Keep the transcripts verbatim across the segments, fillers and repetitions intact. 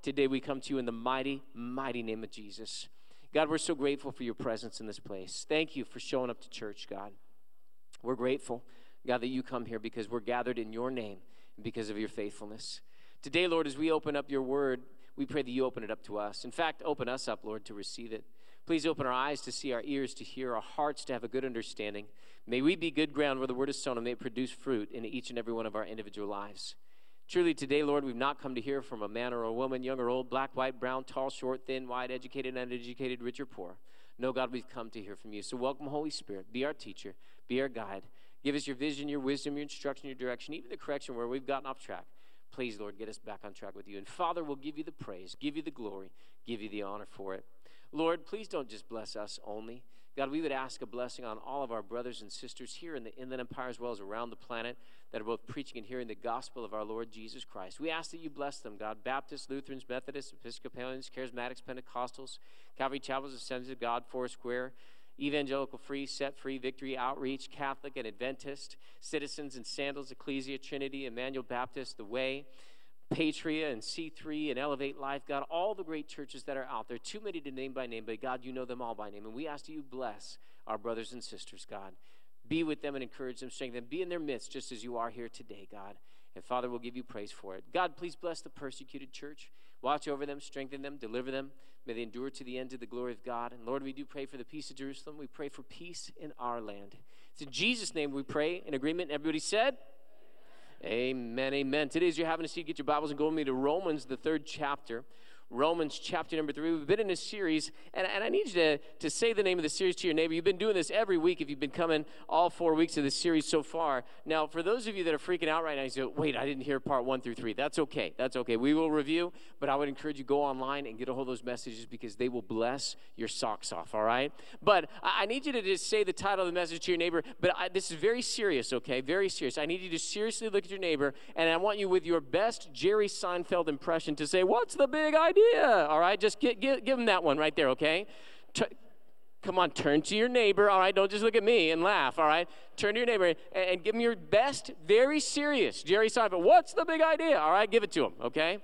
Today we come to you in the mighty, mighty name of Jesus. God, we're so grateful for your presence in this place. Thank you for showing up to church, God. We're grateful, God, that you come here because we're gathered in your name and because of your faithfulness. Today, Lord, as we open up your word, we pray that you open it up to us. In fact, open us up, Lord, to receive it. Please open our eyes to see, our ears to hear, our hearts to have a good understanding. May we be good ground where the word is sown and may it produce fruit in each and every one of our individual lives. Truly today, Lord, we've not come to hear from a man or a woman, young or old, black, white, brown, tall, short, thin, wide, educated, uneducated, rich or poor. No, God, we've come to hear from you. So welcome, Holy Spirit. Be our teacher. Be our guide. Give us your vision, your wisdom, your instruction, your direction, even the correction where we've gotten off track. Please, Lord, get us back on track with you. And Father, we'll give you the praise, give you the glory, give you the honor for it. Lord, please don't just bless us only. God, we would ask a blessing on all of our brothers and sisters here in the Inland Empire as well as around the planet that are both preaching and hearing the gospel of our Lord Jesus Christ. We ask that you bless them, God. Baptists, Lutherans, Methodists, Episcopalians, Charismatics, Pentecostals, Calvary Chapels, Assemblies of God, Foursquare, Evangelical Free, Set Free, Victory, Outreach, Catholic and Adventist, Citizens and Sandals, Ecclesia, Trinity, Emmanuel Baptist, The Way, Patria and C three and Elevate Life, God, all the great churches that are out there, too many to name by name, but God, you know them all by name. And we ask that you bless our brothers and sisters, God. Be with them and encourage them, strengthen them. Be in their midst just as you are here today, God. And Father, we'll give you praise for it. God, please bless the persecuted church. Watch over them, strengthen them, deliver them. May they endure to the end to the glory of God. And Lord, we do pray for the peace of Jerusalem. We pray for peace in our land. It's in Jesus' name we pray in agreement. Everybody said? Amen, amen. Today, as you're having a seat, get your Bibles and go with me to Romans, the third chapter. Romans chapter number three. We've been in a series, and, and I need you to, to say the name of the series to your neighbor. You've been doing this every week if you've been coming all four weeks of this series so far. Now, for those of you that are freaking out right now, you say, wait, I didn't hear part one through three. That's okay. That's okay. We will review, but I would encourage you to go online and get a hold of those messages because they will bless your socks off, all right? But I, I need you to just say the title of the message to your neighbor, but I, this is very serious, okay? Very serious. I need you to seriously look at your neighbor, and I want you with your best Jerry Seinfeld impression to say, what's the big idea? All right, just get, get, give him that one right there, okay? T- Come on, turn to your neighbor, all right? Don't just look at me and laugh, all right? Turn to your neighbor and, and give him your best, very serious Jerry Seinfeld. What's the big idea? All right, give it to him, okay?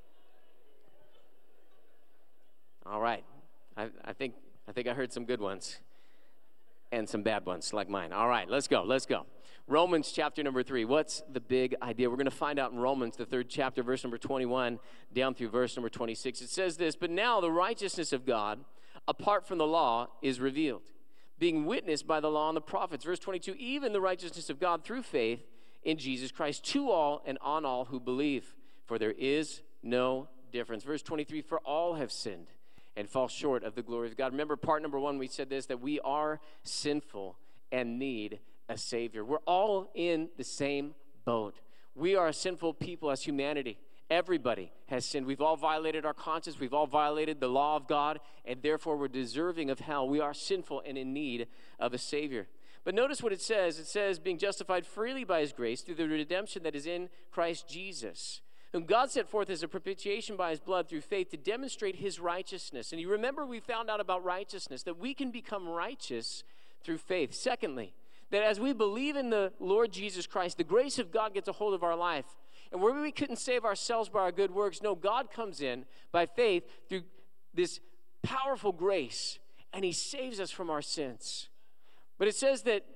All right. I, I think I think I heard some good ones and some bad ones like mine. All right, let's go, let's go. Romans chapter number three. What's the big idea? We're going to find out in Romans, the third chapter, verse number twenty-one, down through verse number twenty-six. It says this, but now the righteousness of God, apart from the law, is revealed, being witnessed by the law and the prophets. Verse twenty-two, even the righteousness of God through faith in Jesus Christ, to all and on all who believe, for there is no difference. Verse twenty-three, for all have sinned and fall short of the glory of God. Remember part number one, we said this, that we are sinful and need a Savior. We're all in the same boat. We are a sinful people as humanity. Everybody has sinned. We've all violated our conscience. We've all violated the law of God, and therefore we're deserving of hell. We are sinful and in need of a Savior. But notice what it says. It says, being justified freely by his grace through the redemption that is in Christ Jesus, whom God set forth as a propitiation by his blood through faith to demonstrate his righteousness. And you remember we found out about righteousness, that we can become righteous through faith. Secondly, that as we believe in the Lord Jesus Christ, the grace of God gets a hold of our life. And where we couldn't save ourselves by our good works, no, God comes in by faith through this powerful grace, and he saves us from our sins. But it says that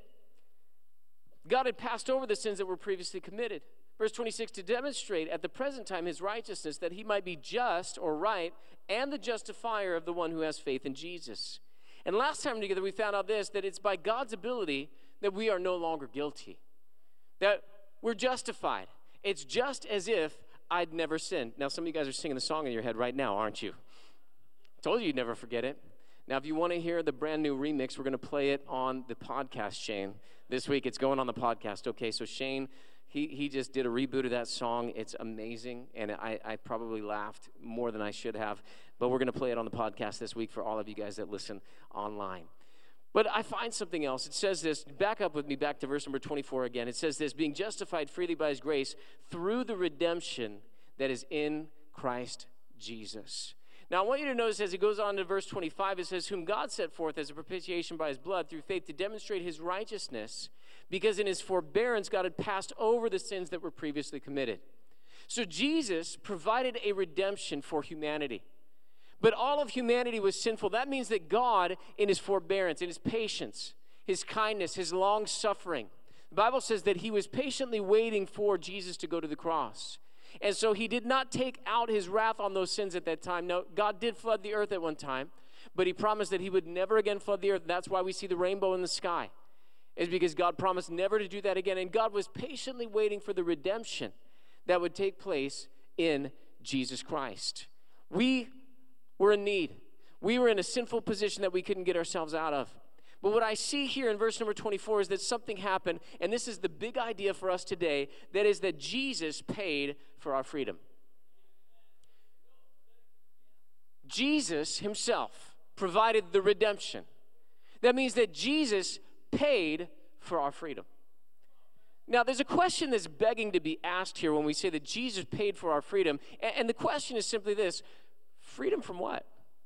God had passed over the sins that were previously committed. Verse twenty-six, to demonstrate at the present time his righteousness, that he might be just or right and the justifier of the one who has faith in Jesus. And last time together we found out this, that it's by God's ability that we are no longer guilty, that we're justified. It's just as if I'd never sinned. Now, some of you guys are singing the song in your head right now, aren't you? I told you you'd never forget it. Now, if you want to hear the brand new remix, we're going to play it on the podcast, Shane. This week, it's going on the podcast. Okay, so Shane, he he just did a reboot of that song. It's amazing, and I, I probably laughed more than I should have. But we're going to play it on the podcast this week for all of you guys that listen online. But I find something else. It says this, back up with me back to verse number twenty-four again. It says this, being justified freely by his grace through the redemption that is in Christ Jesus. Now, I want you to notice as it goes on to verse twenty-five, it says, whom God set forth as a propitiation by his blood through faith to demonstrate his righteousness, because in his forbearance God had passed over the sins that were previously committed. So Jesus provided a redemption for humanity. But all of humanity was sinful. That means that God, in his forbearance, in his patience, his kindness, his long suffering, the Bible says that he was patiently waiting for Jesus to go to the cross. And so he did not take out his wrath on those sins at that time. No, God did flood the earth at one time, but he promised that he would never again flood the earth. That's why we see the rainbow in the sky, is because God promised never to do that again. And God was patiently waiting for the redemption that would take place in Jesus Christ. We were in need. We were in a sinful position that we couldn't get ourselves out of. But what I see here in verse number twenty-four is that something happened, and this is the big idea for us today, that is that Jesus paid for our freedom. Jesus himself provided the redemption. That means that Jesus paid for our freedom. Now, there's a question that's begging to be asked here when we say that Jesus paid for our freedom, and the question is simply this: freedom from what?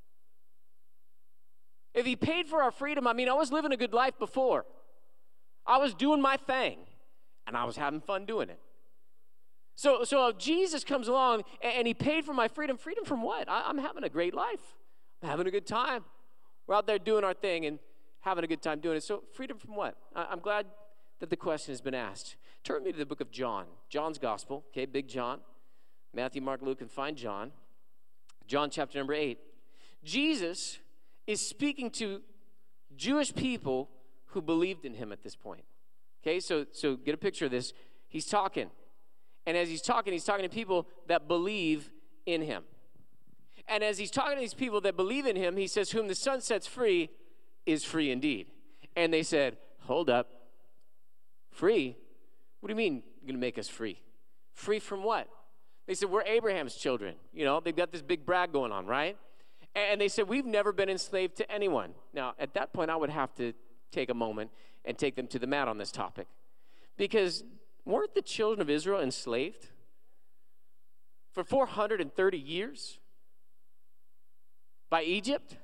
If he paid for our freedom, I mean, I was living a good life before. I was doing my thing, and I was having fun doing it. So, so if Jesus comes along and he paid for my freedom, freedom from what? I, I'm having a great life. I'm having a good time. We're out there doing our thing and having a good time doing it. So freedom from what? I, I'm glad that the question has been asked. Turn me to the book of John, John's Gospel, okay, Big John. Matthew, Mark, Luke, and find John. John chapter number eight. Jesus is speaking to Jewish people who believed in him at this point. Okay, so, so get a picture of this. He's talking. And as he's talking, he's talking to people that believe in him. And as he's talking to these people that believe in him, he says, whom the Son sets free is free indeed. And they said, hold up. Free? What do you mean you're going to make us free? Free from what? They said, we're Abraham's children. You know, they've got this big brag going on, right? And they said, we've never been enslaved to anyone. Now, at that point, I would have to take a moment and take them to the mat on this topic. Because weren't the children of Israel enslaved for four hundred thirty years by Egypt?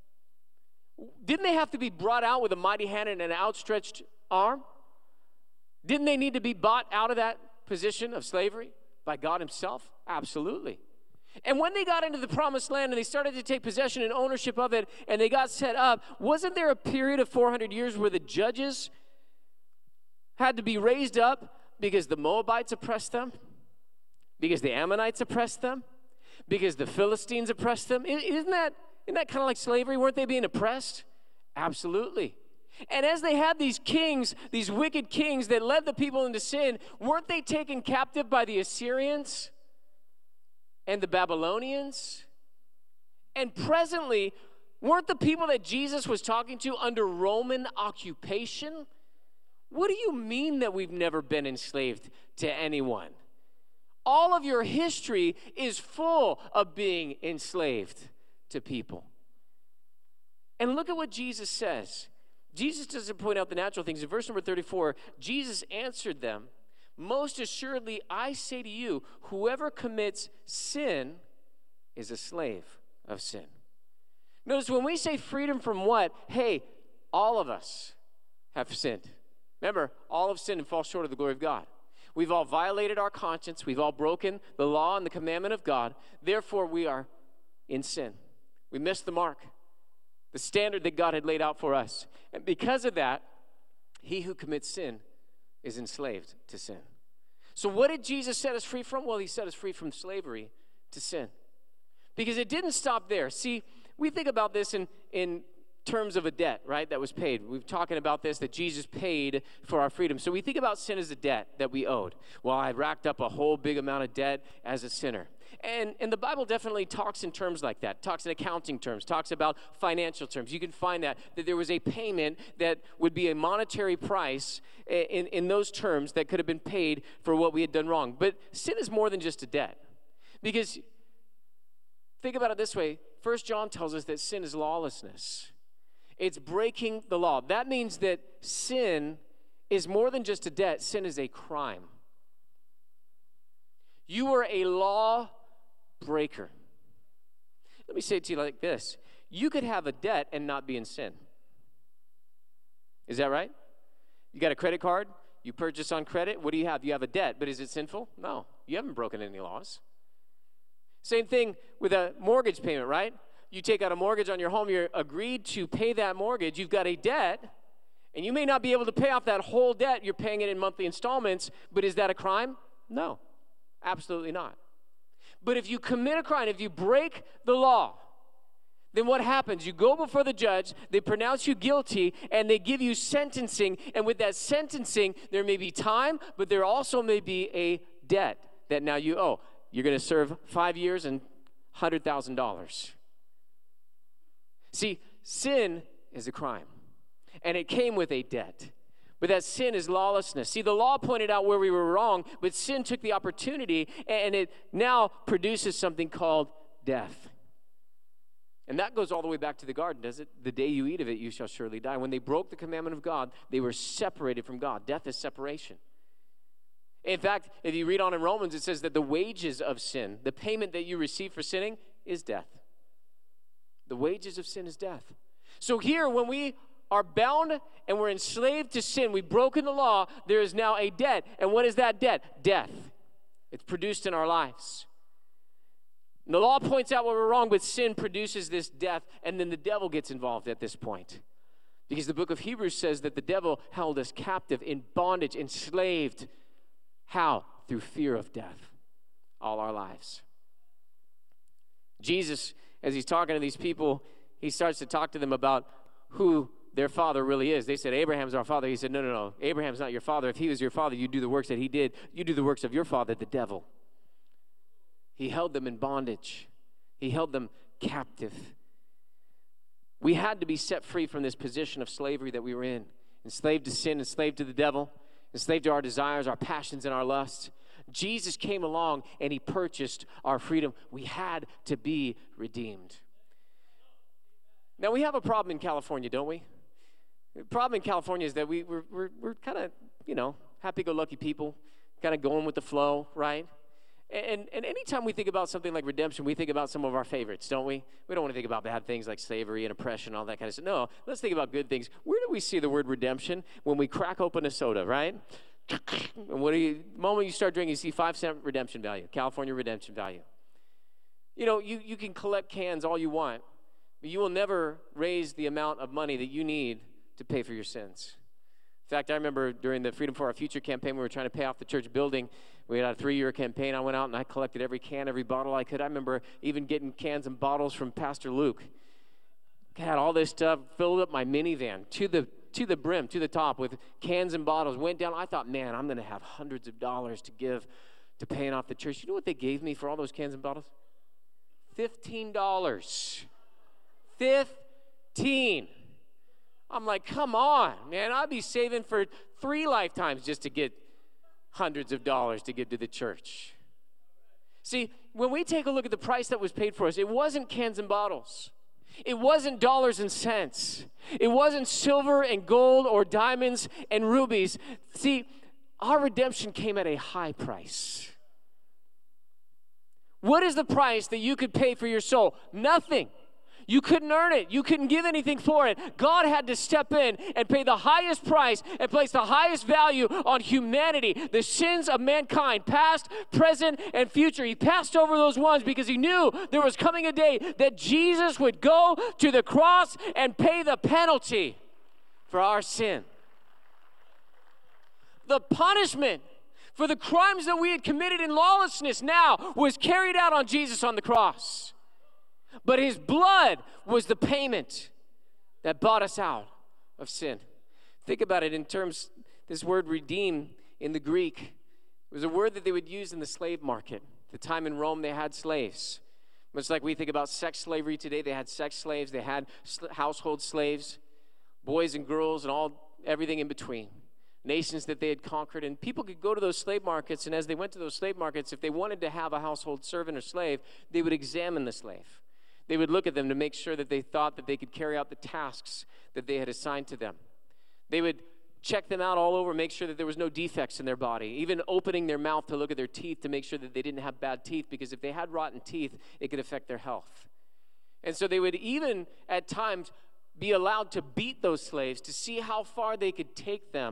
Didn't they have to be brought out with a mighty hand and an outstretched arm? Didn't they need to be bought out of that position of slavery by God himself? Absolutely. And when they got into the promised land and they started to take possession and ownership of it and they got set up, wasn't there a period of four hundred years where the judges had to be raised up because the Moabites oppressed them, because the Ammonites oppressed them, because the Philistines oppressed them? Isn't that, isn't that kind of like slavery? Weren't they being oppressed? Absolutely. And as they had these kings, these wicked kings that led the people into sin, weren't they taken captive by the Assyrians and the Babylonians? And presently, weren't the people that Jesus was talking to under Roman occupation? What do you mean that we've never been enslaved to anyone? All of your history is full of being enslaved to people. And look at what Jesus says. Jesus doesn't point out the natural things. In verse number thirty-four, Jesus answered them, most assuredly, I say to you, whoever commits sin is a slave of sin. Notice when we say freedom from what? Hey, all of us have sinned. Remember, all have sinned and fall short of the glory of God. We've all violated our conscience. We've all broken the law and the commandment of God. Therefore, we are in sin. We missed the mark, the standard that God had laid out for us. And because of that, he who commits sin is enslaved to sin. So what did Jesus set us free from? Well, he set us free from slavery to sin. Because it didn't stop there. See, we think about this in, in terms of a debt, right, that was paid. We've talking about this, that Jesus paid for our freedom. So we think about sin as a debt that we owed. Well, I racked up a whole big amount of debt as a sinner. And, and the Bible definitely talks in terms like that, talks in accounting terms, talks about financial terms. You can find that, that there was a payment that would be a monetary price in, in those terms that could have been paid for what we had done wrong. But sin is more than just a debt. Because think about it this way. First John tells us that sin is lawlessness. It's breaking the law. That means that sin is more than just a debt. Sin is a crime. You are a law breaker. Let me say it to you like this. You could have a debt and not be in sin. Is that right? You got a credit card, You purchase on credit, what do you have? You have a debt, but is it sinful? No, you haven't broken any laws. Same thing with a mortgage payment, right? You take out a mortgage on your home, you're agreed to pay that mortgage, you've got a debt, and you may not be able to pay off that whole debt, you're paying it in monthly installments, but is that a crime? No, absolutely not. But if you commit a crime, if you break the law, then what happens? You go before the judge, they pronounce you guilty, and they give you sentencing. And with that sentencing, there may be time, but there also may be a debt that now you owe. You're going to serve five years and one hundred thousand dollars. See, sin is a crime, and it came with a debt. But that sin is lawlessness. See, the law pointed out where we were wrong, but sin took the opportunity, and it now produces something called death. And that goes all the way back to the garden, does it? The day you eat of it, you shall surely die. When they broke the commandment of God, they were separated from God. Death is separation. In fact, if you read on in Romans, it says that the wages of sin, the payment that you receive for sinning, is death. The wages of sin is death. So here, when we are bound and we're enslaved to sin, we've broken the law, there is now a debt. And what is that debt? Death. It's produced in our lives. And the law points out what we're wrong, but sin produces this death, and then the devil gets involved at this point. Because the book of Hebrews says that the devil held us captive, in bondage, enslaved. How? Through fear of death all our lives. Jesus, as he's talking to these people, he starts to talk to them about who their father really is. They said, Abraham's our father. He said, no, no, no. Abraham's not your father. If he was your father, you do the works that he did. You do the works of your father, the devil. He held them in bondage. He held them captive. We had to be set free from this position of slavery that we were in. Enslaved to sin, enslaved to the devil, enslaved to our desires, our passions, and our lusts. Jesus came along and he purchased our freedom. We had to be redeemed. Now, we have a problem in California, don't we? The problem in California is that we, we're, we're, we're kind of, you know, happy-go-lucky people, kind of going with the flow, right? And, and anytime we think about something like redemption, we think about some of our favorites, don't we? We don't want to think about bad things like slavery and oppression and all that kind of stuff. No, let's think about good things. Where do we see the word redemption? When we crack open a soda, right? And what do you, the moment you start drinking, you see five cent redemption value, California redemption value. You know, you, you can collect cans all you want, but you will never raise the amount of money that you need to pay for your sins. In fact, I remember during the Freedom for Our Future campaign, we were trying to pay off the church building. We had a three-year campaign. I went out and I collected every can, every bottle I could. I remember even getting cans and bottles from Pastor Luke. Had all this stuff, filled up my minivan to the to the brim, to the top with cans and bottles. Went down. I thought, man, I'm going to have hundreds of dollars to give to paying off the church. You know what they gave me for all those cans and bottles? fifteen dollars. fifteen. I'm like, come on, man. I'd be saving for three lifetimes just to get hundreds of dollars to give to the church. See, when we take a look at the price that was paid for us, it wasn't cans and bottles. It wasn't dollars and cents. It wasn't silver and gold or diamonds and rubies. See, our redemption came at a high price. What is the price that you could pay for your soul? Nothing. You couldn't earn it. You couldn't give anything for it. God had to step in and pay the highest price and place the highest value on humanity, the sins of mankind, past, present, and future. He passed over those ones because he knew there was coming a day that Jesus would go to the cross and pay the penalty for our sin. The punishment for the crimes that we had committed in lawlessness now was carried out on Jesus on the cross. But his blood was the payment that bought us out of sin. Think about it in terms, this word redeem in the Greek was a word that they would use in the slave market. At the time in Rome, they had slaves. Much like we think about sex slavery today, they had sex slaves, they had household slaves, boys and girls and all everything in between. Nations that they had conquered, and people could go to those slave markets, and as they went to those slave markets, if they wanted to have a household servant or slave, they would examine the slave. They would look at them to make sure that they thought that they could carry out the tasks that they had assigned to them. They would check them out all over, make sure that there was no defects in their body, even opening their mouth to look at their teeth to make sure that they didn't have bad teeth, because if they had rotten teeth, it could affect their health. And so they would even at times be allowed to beat those slaves to see how far they could take them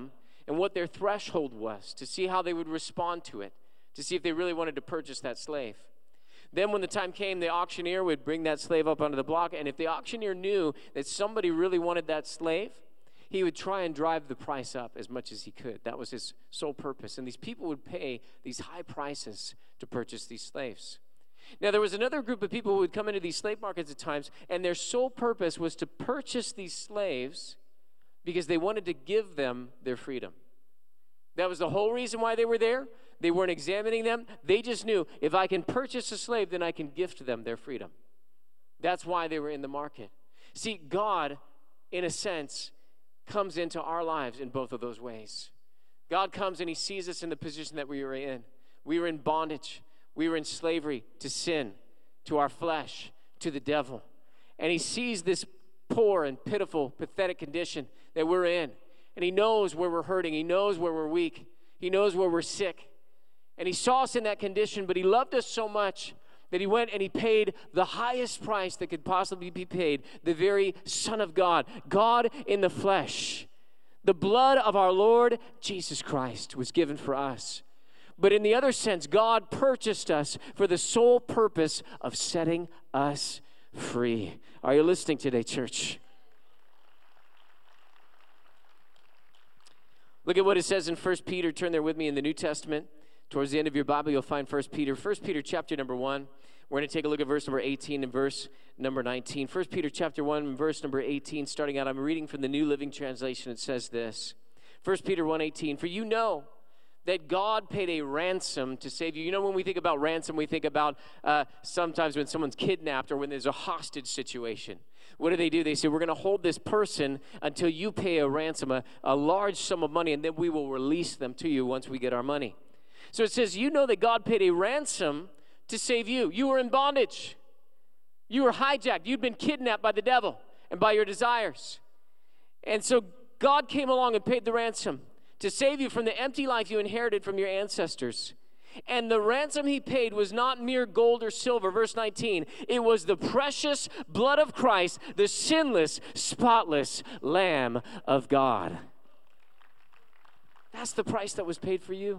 and what their threshold was to see how they would respond to it, to see if they really wanted to purchase that slave. Then when the time came, the auctioneer would bring that slave up onto the block, and if the auctioneer knew that somebody really wanted that slave, he would try and drive the price up as much as he could. That was his sole purpose. And these people would pay these high prices to purchase these slaves. Now, there was another group of people who would come into these slave markets at times, and their sole purpose was to purchase these slaves because they wanted to give them their freedom. That was the whole reason why they were there. They weren't examining them. They just knew, if I can purchase a slave, then I can gift them their freedom. That's why they were in the market. See, God, in a sense, comes into our lives in both of those ways. God comes and he sees us in the position that we were in. We were in bondage. We were in slavery to sin, to our flesh, to the devil. And he sees this poor and pitiful, pathetic condition that we're in. And he knows where we're hurting. He knows where we're weak. He knows where we're sick. And he saw us in that condition, but he loved us so much that he went and he paid the highest price that could possibly be paid, the very Son of God, God in the flesh. The blood of our Lord Jesus Christ was given for us. But in the other sense, God purchased us for the sole purpose of setting us free. Are you listening today, church? Look at what it says in First Peter. Turn there with me in the New Testament. Towards the end of your Bible, you'll find First Peter. First Peter chapter number one. We're going to take a look at verse number eighteen and verse number nineteen. First Peter chapter one, verse number eighteen, starting out. I'm reading from the New Living Translation. It says this. First Peter one eighteen. For you know that God paid a ransom to save you. You know, when we think about ransom, we think about uh, sometimes when someone's kidnapped or when there's a hostage situation. What do they do? They say, we're going to hold this person until you pay a ransom, a, a large sum of money, and then we will release them to you once we get our money. So it says, you know that God paid a ransom to save you. You were in bondage. You were hijacked. You'd been kidnapped by the devil and by your desires. And so God came along and paid the ransom to save you from the empty life you inherited from your ancestors. And the ransom he paid was not mere gold or silver. Verse nineteen, it was the precious blood of Christ, the sinless, spotless Lamb of God. That's the price that was paid for you.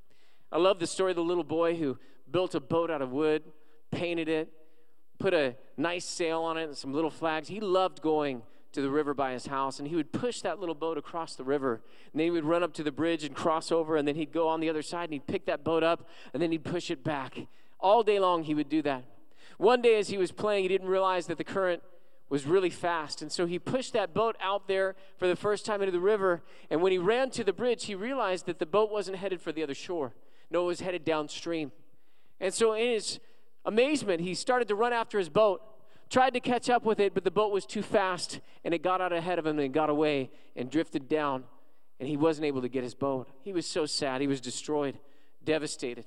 I love the story of the little boy who built a boat out of wood, painted it, put a nice sail on it and some little flags. He loved going to the river by his house, and he would push that little boat across the river, and then he would run up to the bridge and cross over, and then he'd go on the other side, and he'd pick that boat up, and then he'd push it back. All day long, he would do that. One day as he was playing, he didn't realize that the current was really fast, and so he pushed that boat out there for the first time into the river, and when he ran to the bridge, he realized that the boat wasn't headed for the other shore. No, it was headed downstream. And so in his amazement, he started to run after his boat, tried to catch up with it, but the boat was too fast, and it got out ahead of him and got away and drifted down, and he wasn't able to get his boat. He was so sad. He was destroyed, devastated.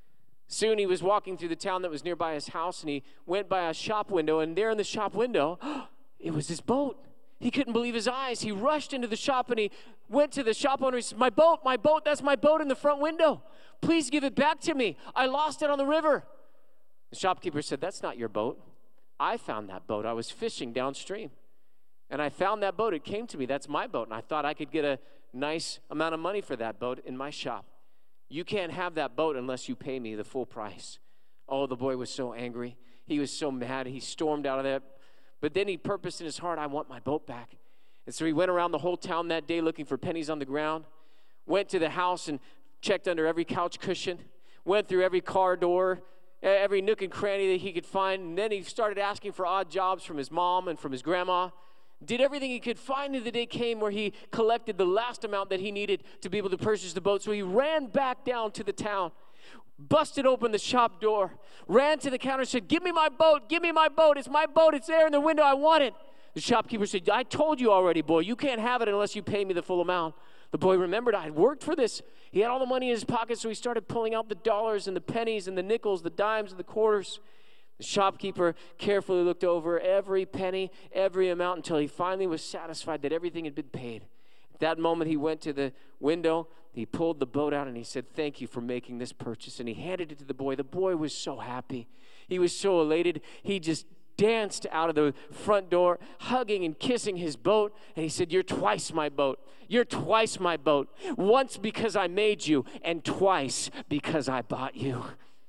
Soon he was walking through the town that was nearby his house, and he went by a shop window, and there in the shop window, it was his boat. He couldn't believe his eyes. He rushed into the shop, and he went to the shop owner. He said, my boat, my boat, that's my boat in the front window. Please give it back to me. I lost it on the river. The shopkeeper said, that's not your boat. I found that boat. I was fishing downstream, and I found that boat. It came to me. That's my boat, and I thought I could get a nice amount of money for that boat in my shop. You can't have that boat unless you pay me the full price. Oh, the boy was so angry. He was so mad. He stormed out of there. But then he purposed in his heart, I want my boat back. And so he went around the whole town that day looking for pennies on the ground, went to the house and checked under every couch cushion, went through every car door, every nook and cranny that he could find, and then he started asking for odd jobs from his mom and from his grandma, did everything he could find, and the day came where he collected the last amount that he needed to be able to purchase the boat. So he ran back down to the town, busted open the shop door, ran to the counter and said, give me my boat, give me my boat, it's my boat, it's there in the window, I want it. The shopkeeper said, I told you already, boy, you can't have it unless you pay me the full amount. The boy remembered, I had worked for this. He had all the money in his pocket, so he started pulling out the dollars and the pennies and the nickels, the dimes and the quarters. The shopkeeper carefully looked over every penny, every amount, until he finally was satisfied that everything had been paid. At that moment, he went to the window, he pulled the boat out, and he said, thank you for making this purchase. And he handed it to the boy. The boy was so happy. He was so elated. He just danced out of the front door, hugging and kissing his boat. And he said, you're twice my boat. You're twice my boat. Once because I made you, and twice because I bought you.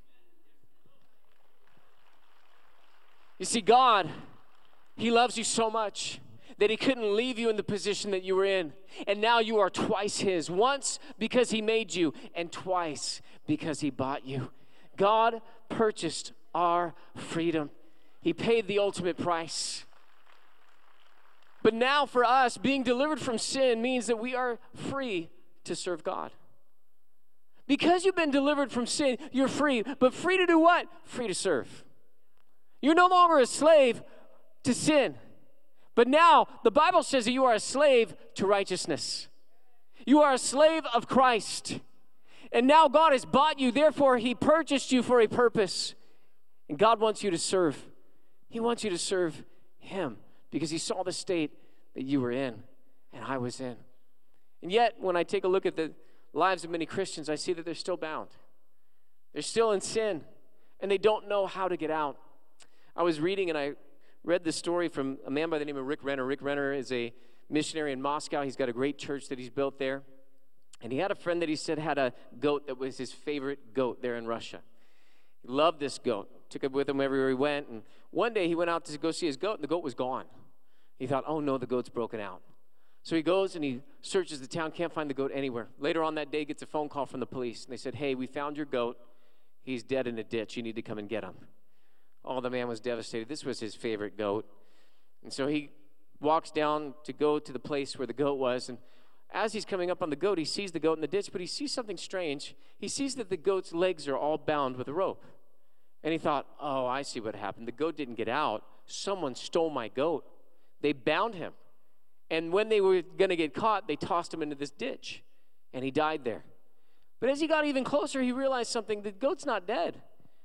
You see, God, he loves you so much that he couldn't leave you in the position that you were in. And now you are twice his. Once because he made you, and twice because he bought you. God purchased our freedom. He paid the ultimate price. But now for us, being delivered from sin means that we are free to serve God. Because you've been delivered from sin, you're free. But free to do what? Free to serve. You're no longer a slave to sin. But now, the Bible says that you are a slave to righteousness. You are a slave of Christ. And now God has bought you, therefore he purchased you for a purpose. And God wants you to serve. He wants you to serve him because he saw the state that you were in and I was in. And yet, when I take a look at the lives of many Christians, I see that they're still bound. They're still in sin, and they don't know how to get out. I was reading, and I read the story from a man by the name of Rick Renner. Rick Renner is a missionary in Moscow. He's got a great church that he's built there. And he had a friend that he said had a goat that was his favorite goat there in Russia. He loved this goat, took it with him everywhere he went. And one day he went out to go see his goat, and the goat was gone. He thought, oh no, the goat's broken out. So he goes and he searches the town, can't find the goat anywhere. Later on that day, gets a phone call from the police. And they said, hey, we found your goat. He's dead in a ditch. You need to come and get him. Oh, the man was devastated. This was his favorite goat. And so he walks down to go to the place where the goat was. And as he's coming up on the goat, he sees the goat in the ditch, but he sees something strange. He sees that the goat's legs are all bound with a rope. And he thought, oh, I see what happened. The goat didn't get out. Someone stole my goat. They bound him. And when they were going to get caught, they tossed him into this ditch. And he died there. But as he got even closer, he realized something. The goat's not dead.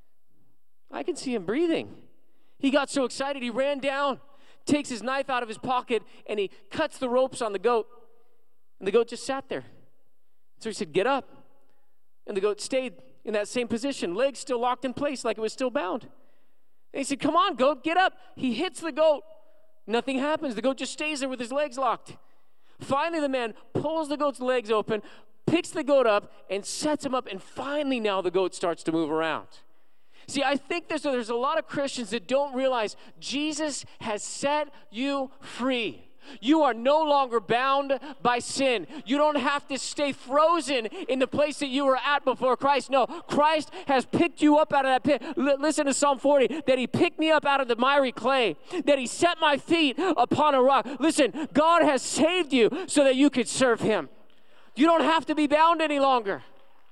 I can see him breathing. He got so excited, he ran down, takes his knife out of his pocket, and he cuts the ropes on the goat. And the goat just sat there. So he said, get up. And the goat stayed in that same position, legs still locked in place like it was still bound. And he said, come on, goat, get up. He hits the goat. Nothing happens. The goat just stays there with his legs locked. Finally, the man pulls the goat's legs open, picks the goat up, and sets him up. And finally now the goat starts to move around. See, I think there's, there's a lot of Christians that don't realize Jesus has set you free. You are no longer bound by sin. You don't have to stay frozen in the place that you were at before Christ. No, Christ has picked you up out of that pit. L- listen to Psalm forty, that he picked me up out of the miry clay, that he set my feet upon a rock. Listen, God has saved you so that you could serve him. You don't have to be bound any longer.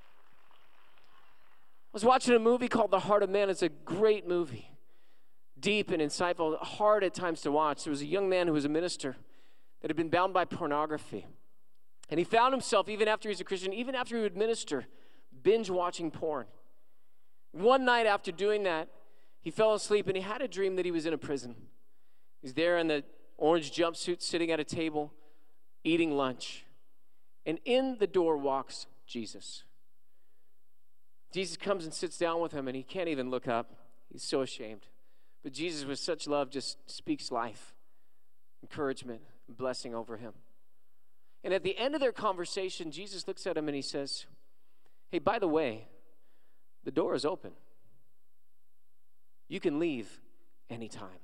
I was watching a movie called The Heart of Man. It's a great movie. Deep and insightful, hard at times to watch. There was a young man who was a minister that had been bound by pornography. And he found himself, even after he was a Christian, even after he would minister, binge watching porn. One night after doing that, he fell asleep and he had a dream that he was in a prison. He's there in the orange jumpsuit, sitting at a table, eating lunch. And in the door walks Jesus. Jesus comes and sits down with him, and he can't even look up. He's so ashamed. But Jesus, with such love, just speaks life, encouragement, and blessing over him. And at the end of their conversation, Jesus looks at him and he says, hey, by the way, the door is open. You can leave anytime.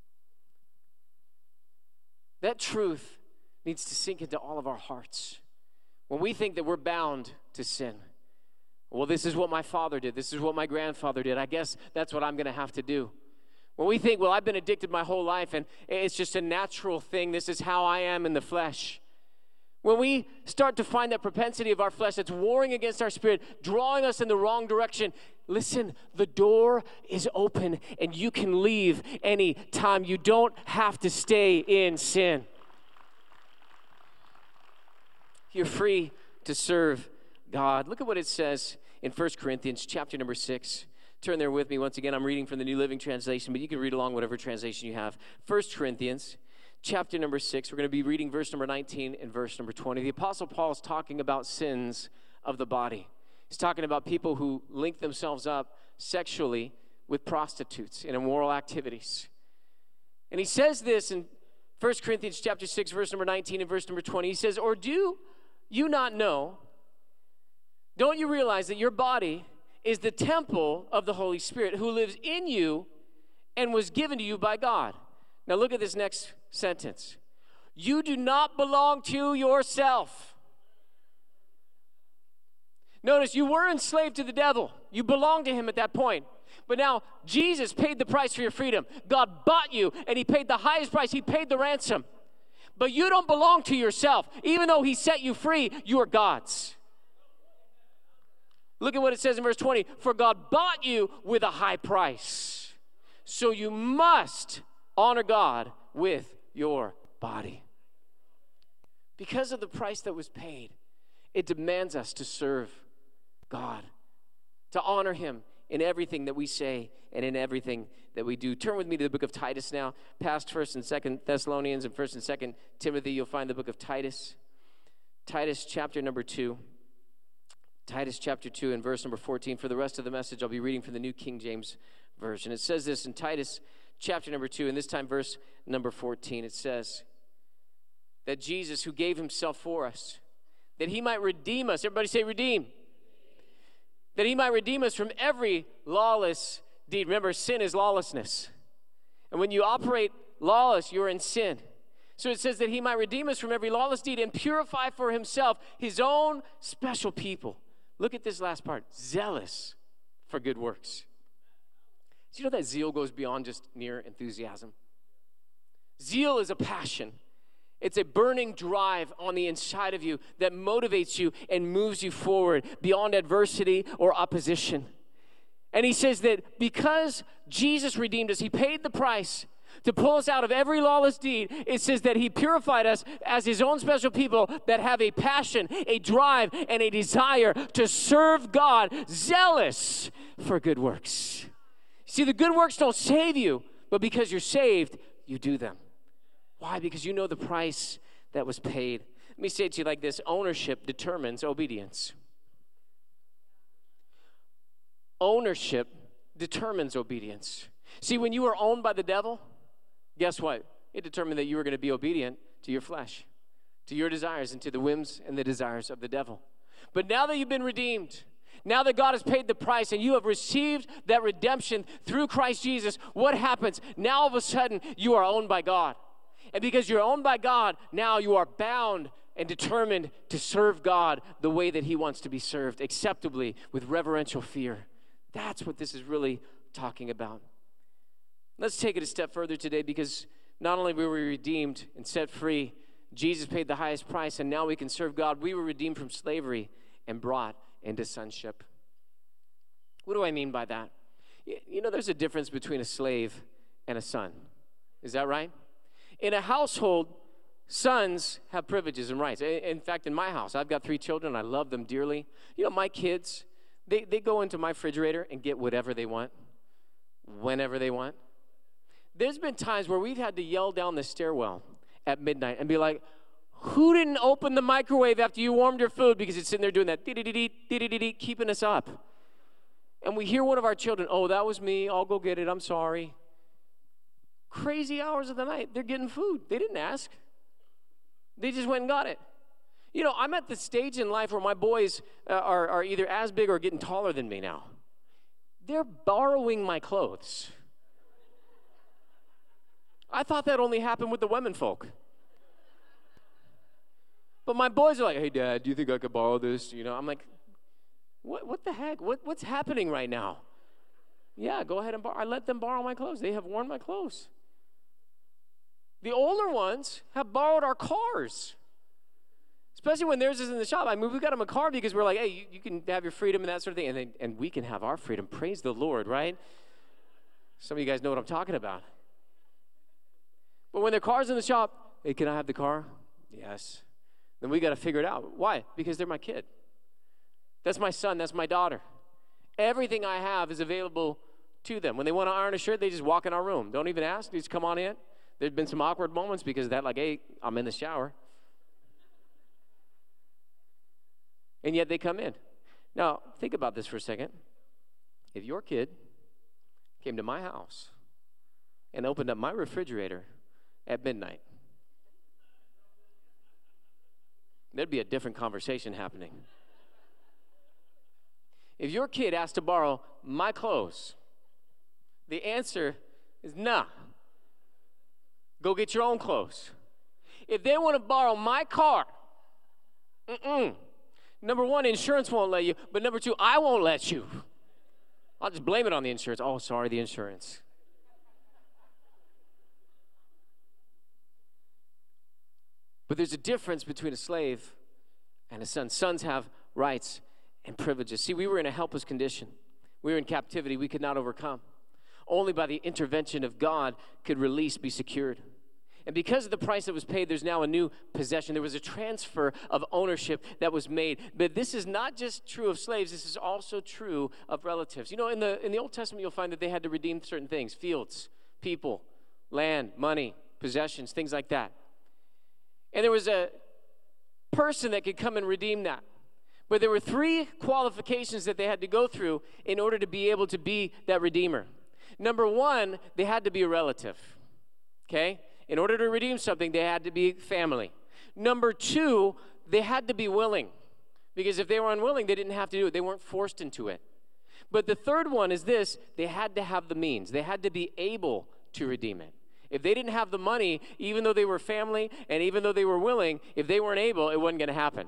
That truth needs to sink into all of our hearts. When we think that we're bound to sin, well, this is what my father did. This is what my grandfather did. I guess that's what I'm going to have to do. When we think, well, I've been addicted my whole life, and it's just a natural thing. This is how I am in the flesh. When we start to find that propensity of our flesh that's warring against our spirit, drawing us in the wrong direction, listen, the door is open, and you can leave any time. You don't have to stay in sin. You're free to serve God. Look at what it says in First Corinthians chapter number six. Turn there with me. Once again, I'm reading from the New Living Translation, but you can read along whatever translation you have. First Corinthians chapter number six. We're going to be reading verse number nineteen and verse number twenty. The Apostle Paul is talking about sins of the body. He's talking about people who link themselves up sexually with prostitutes and immoral activities. And he says this in First Corinthians chapter six, verse number nineteen and verse number twenty. He says, or do you not know, don't you realize that your body is the temple of the Holy Spirit who lives in you and was given to you by God? Now look at this next sentence. You do not belong to yourself. Notice you were enslaved to the devil. You belonged to him at that point. But now Jesus paid the price for your freedom. God bought you, and he paid the highest price. He paid the ransom. But you don't belong to yourself. Even though he set you free, you are God's. Look at what it says in verse twenty. For God bought you with a high price. So you must honor God with your body. Because of the price that was paid, it demands us to serve God, to honor him in everything that we say and in everything that we do. Turn with me to the book of Titus now. Past First and Second Thessalonians and First and Second Timothy, you'll find the book of Titus. Titus chapter number two. Titus chapter two and verse number fourteen. For the rest of the message, I'll be reading from the New King James Version. It says this in Titus chapter number two, and this time verse number fourteen. It says that Jesus, who gave himself for us, that he might redeem us. Everybody say redeem. That he might redeem us from every lawless deed. Remember, sin is lawlessness. And when you operate lawless, you're in sin. So it says that he might redeem us from every lawless deed and purify for himself his own special people. Look at this last part. Zealous for good works. Do you know that zeal goes beyond just mere enthusiasm? Zeal is a passion. It's a burning drive on the inside of you that motivates you and moves you forward beyond adversity or opposition. And he says that because Jesus redeemed us, he paid the price to pull us out of every lawless deed. It says that he purified us as his own special people that have a passion, a drive, and a desire to serve God, zealous for good works. See, the good works don't save you, but because you're saved, you do them. Why? Because you know the price that was paid. Let me say it to you like this. Ownership determines obedience. Ownership determines obedience. See, when you were owned by the devil, guess what? It determined that you were going to be obedient to your flesh, to your desires, and to the whims and the desires of the devil. But now that you've been redeemed, now that God has paid the price and you have received that redemption through Christ Jesus, what happens? Now all of a sudden, you are owned by God. And because you're owned by God, now you are bound and determined to serve God the way that he wants to be served, acceptably, with reverential fear. That's what this is really talking about. Let's take it a step further today, because not only were we redeemed and set free, Jesus paid the highest price, and now we can serve God. We were redeemed from slavery and brought into sonship. What do I mean by that? You know, there's a difference between a slave and a son. Is that right? In a household, sons have privileges and rights. In fact, in my house, I've got three children. I love them dearly. You know, my kids, they, they go into my refrigerator and get whatever they want, whenever they want. There's been times where we've had to yell down the stairwell at midnight and be like, who didn't open the microwave after you warmed your food? Because it's sitting there doing that, dee-dee-dee-dee, dee-dee-dee-dee, keeping us up. And we hear one of our children, oh, that was me. I'll go get it. I'm sorry. Crazy hours of the night, they're getting food. They didn't ask. They just went and got it. You know, I'm at the stage in life where my boys uh, are, are either as big or getting taller than me now. They're borrowing my clothes. I thought that only happened with the women folk. But my boys are like, hey, Dad, do you think I could borrow this? You know, I'm like, what, what the heck? What, what's happening right now? Yeah, go ahead and borrow. I let them borrow my clothes. They have worn my clothes. The older ones have borrowed our cars, especially when theirs is in the shop. I mean, we got them a car because we're like, hey, you, you can have your freedom and that sort of thing, and, then, and we can have our freedom. Praise the Lord, right? Some of you guys know what I'm talking about. But when their car's in the shop, hey, can I have the car? Yes. Then we got to figure it out. Why? Because they're my kid. That's my son. That's my daughter. Everything I have is available to them. When they want to iron a shirt, they just walk in our room. Don't even ask. They just come on in. There's been some awkward moments because of that, like, hey, I'm in the shower. And yet they come in. Now, think about this for a second. If your kid came to my house and opened up my refrigerator at midnight, there'd be a different conversation happening. If your kid asked to borrow my clothes, the answer is nah. Go get your own clothes. If they want to borrow my car, mm-mm. Number one, insurance won't let you, but number two, I won't let you. I'll just blame it on the insurance. Oh, sorry, the insurance. But there's a difference between a slave and a son. Sons have rights and privileges. See, we were in a helpless condition. We were in captivity. We could not overcome. Only by the intervention of God could release be secured. And because of the price that was paid, there's now a new possession. There was a transfer of ownership that was made. But this is not just true of slaves. This is also true of relatives. You know, in the in the Old Testament, you'll find that they had to redeem certain things: fields, people, land, money, possessions, things like that. And there was a person that could come and redeem that. But there were three qualifications that they had to go through in order to be able to be that redeemer. Number one, they had to be a relative, okay? In order to redeem something, they had to be family. Number two, they had to be willing, because if they were unwilling, they didn't have to do it. They weren't forced into it. But the third one is this: they had to have the means. They had to be able to redeem it. If they didn't have the money, even though they were family and even though they were willing, if they weren't able, it wasn't going to happen.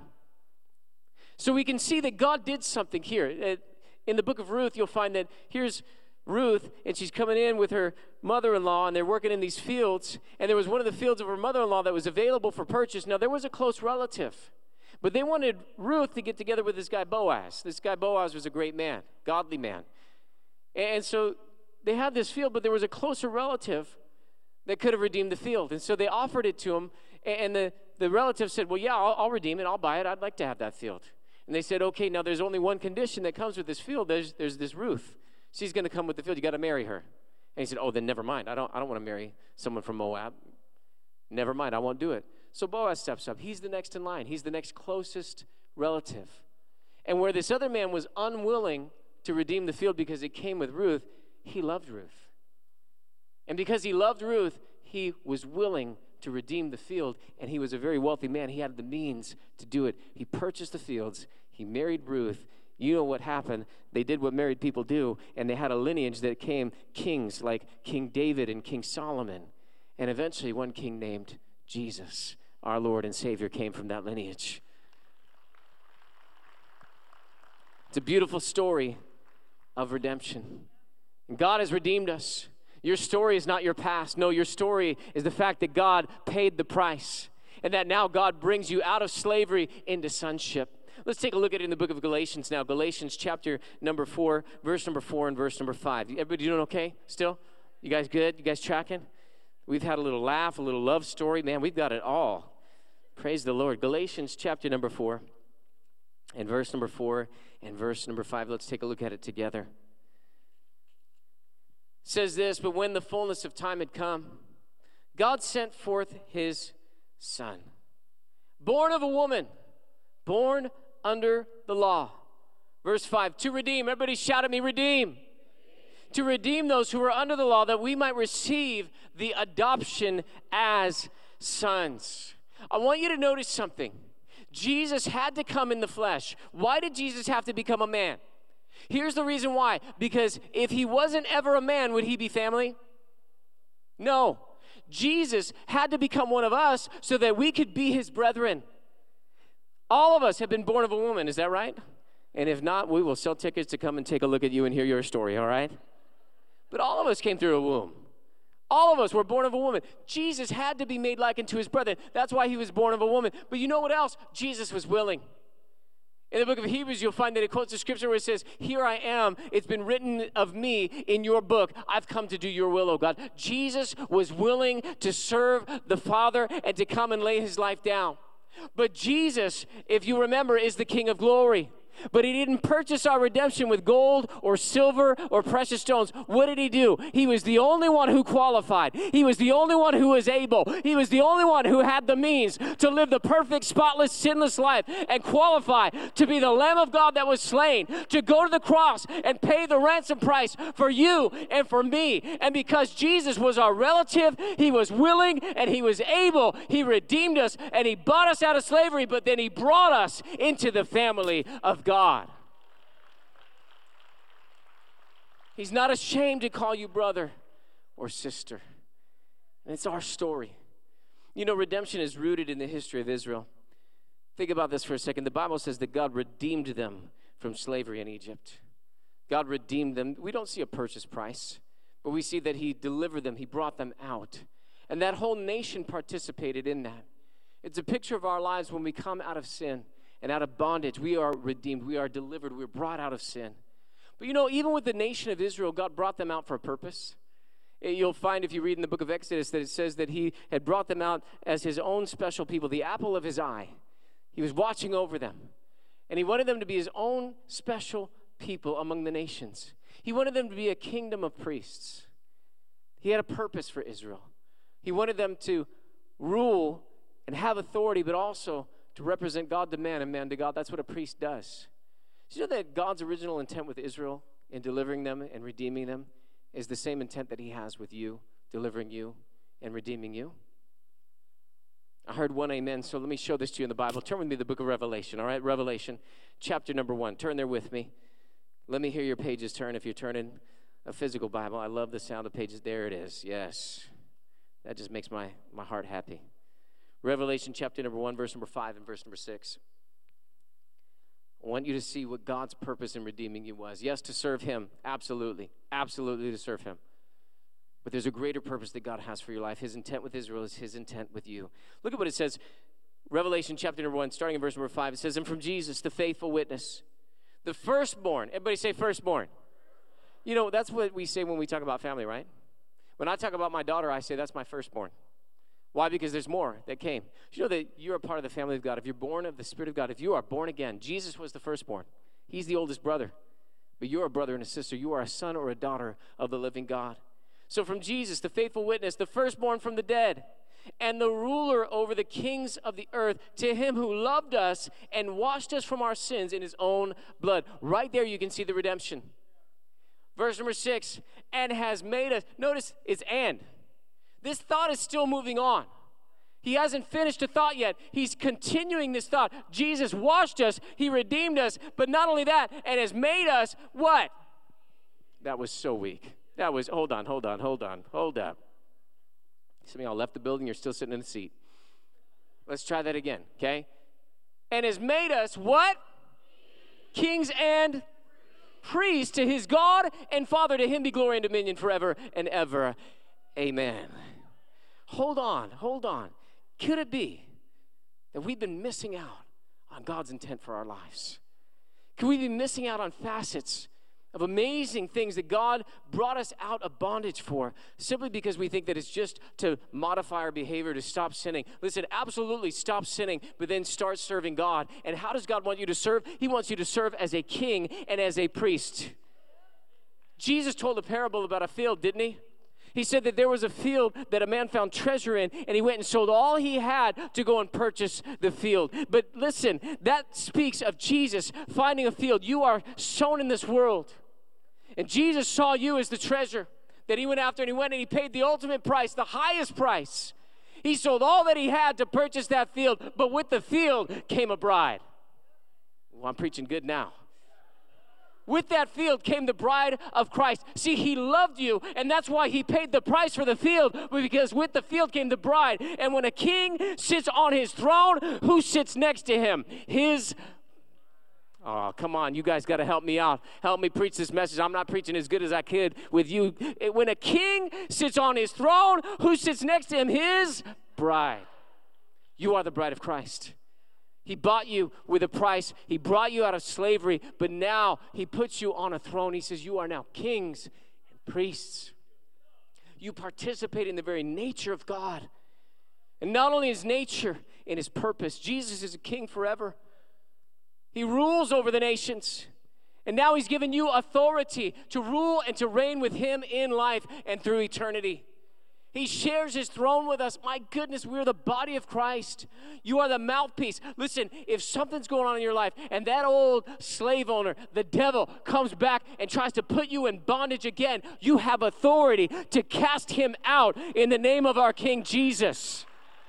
So we can see that God did something here. In the book of Ruth, you'll find that here's Ruth, and she's coming in with her mother-in-law, and they're working in these fields, and there was one of the fields of her mother-in-law that was available for purchase. Now, there was a close relative, but they wanted Ruth to get together with this guy Boaz. This guy Boaz was a great man, godly man. And so they had this field, but there was a closer relative that could have redeemed the field. And so they offered it to him, and the, the relative said, well, yeah, I'll, I'll redeem it. I'll buy it. I'd like to have that field. And they said, okay, now there's only one condition that comes with this field. There's, there's this Ruth. She's going to come with the field. You got to marry her. And he said, oh, then never mind. I don't, I don't want to marry someone from Moab. Never mind. I won't do it. So Boaz steps up. He's the next in line. He's the next closest relative. And where this other man was unwilling to redeem the field because it came with Ruth, he loved Ruth. And because he loved Ruth, he was willing to redeem the field, and he was a very wealthy man. He had the means to do it. He purchased the fields. He married Ruth. You know what happened. They did what married people do, and they had a lineage that came kings like King David and King Solomon. And eventually one king named Jesus, our Lord and Savior, came from that lineage. It's a beautiful story of redemption. And God has redeemed us. Your story is not your past. No, your story is the fact that God paid the price, and that now God brings you out of slavery into sonship. Let's take a look at it in the book of Galatians now. Galatians chapter number four, verse number four and verse number five. Everybody doing okay still? You guys good? You guys tracking? We've had a little laugh, a little love story. Man, we've got it all. Praise the Lord. Galatians chapter number four and verse number four and verse number five. Let's take a look at it together. It says this, but when the fullness of time had come, God sent forth his son, born of a woman, born under the law. Verse five, to redeem. Everybody shout at me, redeem. To redeem those who are under the law, that we might receive the adoption as sons. I want you to notice something. Jesus had to come in the flesh. Why did Jesus have to become a man? Here's the reason why. Because if he wasn't ever a man, would he be family? No. Jesus had to become one of us so that we could be his brethren. All of us have been born of a woman. Is that right? And if not, we will sell tickets to come and take a look at you and hear your story, all right? But all of us came through a womb. All of us were born of a woman. Jesus had to be made like unto his brethren. That's why he was born of a woman. But you know what else? Jesus was willing. In the book of Hebrews, you'll find that it quotes the scripture where it says, here I am, it's been written of me in your book. I've come to do your will, O God. Jesus was willing to serve the Father and to come and lay his life down. But Jesus, if you remember, is the King of glory. But he didn't purchase our redemption with gold or silver or precious stones. What did he do? He was the only one who qualified. He was the only one who was able. He was the only one who had the means to live the perfect, spotless, sinless life and qualify to be the Lamb of God that was slain, to go to the cross and pay the ransom price for you and for me. And because Jesus was our relative, he was willing and he was able. He redeemed us and he bought us out of slavery, but then he brought us into the family of God. He's not ashamed to call you brother or sister. And it's our story. You know, redemption is rooted in the history of Israel. Think about this for a second. The Bible says that God redeemed them from slavery in Egypt. God redeemed them. We don't see a purchase price, but we see that he delivered them. He brought them out. And that whole nation participated in that. It's a picture of our lives when we come out of sin and out of bondage. We are redeemed. We are delivered. We're brought out of sin. But you know, even with the nation of Israel, God brought them out for a purpose. You'll find if you read in the book of Exodus that it says that he had brought them out as his own special people, the apple of his eye. He was watching over them. And he wanted them to be his own special people among the nations. He wanted them to be a kingdom of priests. He had a purpose for Israel. He wanted them to rule and have authority, but also to represent God to man and man to God. That's what a priest does. Do you know that God's original intent with Israel in delivering them and redeeming them is the same intent that he has with you, delivering you and redeeming you? I heard one amen, so let me show this to you in the Bible. Turn with me to the book of Revelation, all right? Revelation, chapter number one. Turn there with me. Let me hear your pages turn if you're turning a physical Bible. I love the sound of pages. There it is, yes. That just makes my, my heart happy. Revelation, chapter number one, verse number five and verse number six. I want you to see what God's purpose in redeeming you was. Yes, to serve him, absolutely, absolutely to serve him. But there's a greater purpose that God has for your life. His intent with Israel is his intent with you. Look at what it says, Revelation chapter number one, starting in verse number five. It says, and from Jesus, the faithful witness, the firstborn. Everybody say firstborn. You know, that's what we say when we talk about family, right? When I talk about my daughter, I say that's my firstborn. Why? Because there's more that came. You know that you're a part of the family of God. If you're born of the Spirit of God, if you are born again, Jesus was the firstborn. He's the oldest brother. But you're a brother and a sister. You are a son or a daughter of the living God. So from Jesus, the faithful witness, the firstborn from the dead, and the ruler over the kings of the earth, to him who loved us and washed us from our sins in his own blood. Right there you can see the redemption. Verse number six, and has made us, notice it's and. This thought is still moving on. He hasn't finished a thought yet. He's continuing this thought. Jesus washed us. He redeemed us. But not only that, and has made us what? That was so weak. That was, hold on, hold on, hold on, hold up. Some of y'all left the building. You're still sitting in the seat. Let's try that again, okay? And has made us what? Kings and priests to his God and Father. To him be glory and dominion forever and ever. Amen. Hold on, hold on. Could it be that we've been missing out on God's intent for our lives? Could we be missing out on facets of amazing things that God brought us out of bondage for simply because we think that it's just to modify our behavior, to stop sinning? Listen, absolutely stop sinning, but then start serving God. And how does God want you to serve? He wants you to serve as a king and as a priest. Jesus told a parable about a field, didn't he? He said that there was a field that a man found treasure in, and he went and sold all he had to go and purchase the field. But listen, that speaks of Jesus finding a field. You are sown in this world, and Jesus saw you as the treasure that he went after, and he went and he paid the ultimate price, the highest price. He sold all that he had to purchase that field, but with the field came a bride. Well, I'm preaching good now. With that field came the bride of Christ. See, he loved you, and that's why he paid the price for the field, because with the field came the bride. And when a king sits on his throne, who sits next to him? His Oh, come on, you guys got to help me out. Help me preach this message. I'm not preaching as good as I could with you. When a king sits on his throne, who sits next to him? His bride. You are the bride of Christ. He bought you with a price. He brought you out of slavery, but now he puts you on a throne. He says you are now kings and priests. You participate in the very nature of God. And not only his nature, in his purpose. Jesus is a king forever. He rules over the nations. And now he's given you authority to rule and to reign with him in life and through eternity. He shares his throne with us. My goodness, we're the body of Christ. You are the mouthpiece. Listen, if something's going on in your life and that old slave owner, the devil, comes back and tries to put you in bondage again, you have authority to cast him out in the name of our King Jesus.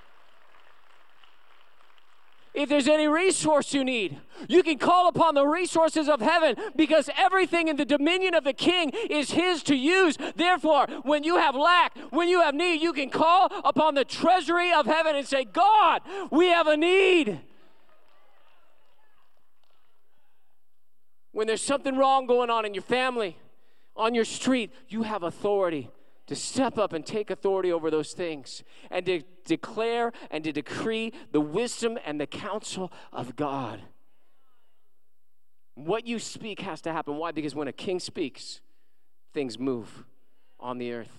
If there's any resource you need, you can call upon the resources of heaven, because everything in the dominion of the King is his to use. Therefore, when you have lack, when you have need, you can call upon the treasury of heaven and say, God, we have a need. When there's something wrong going on in your family, on your street, you have authority to step up and take authority over those things and to declare and to decree the wisdom and the counsel of God. What you speak has to happen. Why? Because when a king speaks, things move on the earth.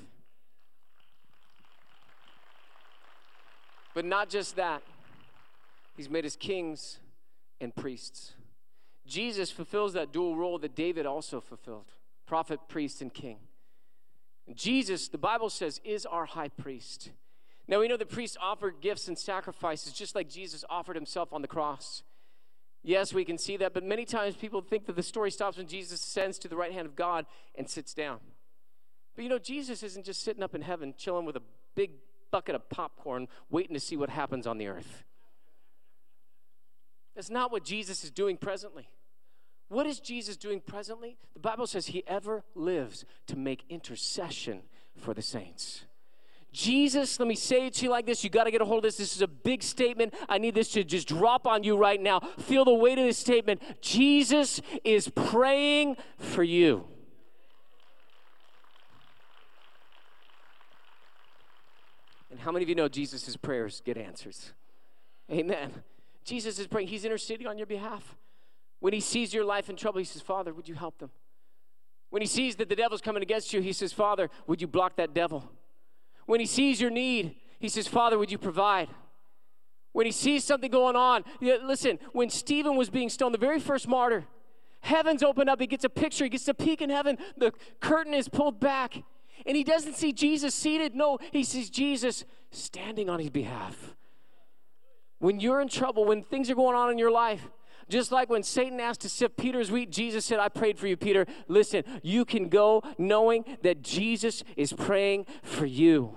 But not just that. He's made us kings and priests. Jesus fulfills that dual role that David also fulfilled: prophet, priest, and king. Jesus, the Bible says, is our high priest. Now, we know the priests offered gifts and sacrifices just like Jesus offered himself on the cross. Yes, we can see that, but many times people think that the story stops when Jesus ascends to the right hand of God and sits down. But you know, Jesus isn't just sitting up in heaven chilling with a big bucket of popcorn waiting to see what happens on the earth. That's not what Jesus is doing presently. What is Jesus doing presently? The Bible says he ever lives to make intercession for the saints. Jesus, let me say it to you like this. You got to get a hold of this. This is a big statement. I need this to just drop on you right now. Feel the weight of this statement. Jesus is praying for you. And how many of you know Jesus' prayers get answers? Amen. Jesus is praying. He's interceding on your behalf. When he sees your life in trouble, he says, Father, would you help them? When he sees that the devil's coming against you, he says, Father, would you block that devil? When he sees your need, he says, Father, would you provide? When he sees something going on, yeah, listen, when Stephen was being stoned, the very first martyr, heavens open up, he gets a picture, he gets a peek in heaven, the curtain is pulled back, and he doesn't see Jesus seated. No, he sees Jesus standing on his behalf. When you're in trouble, when things are going on in your life, just like when Satan asked to sift Peter's wheat, Jesus said, I prayed for you, Peter. Listen, you can go knowing that Jesus is praying for you.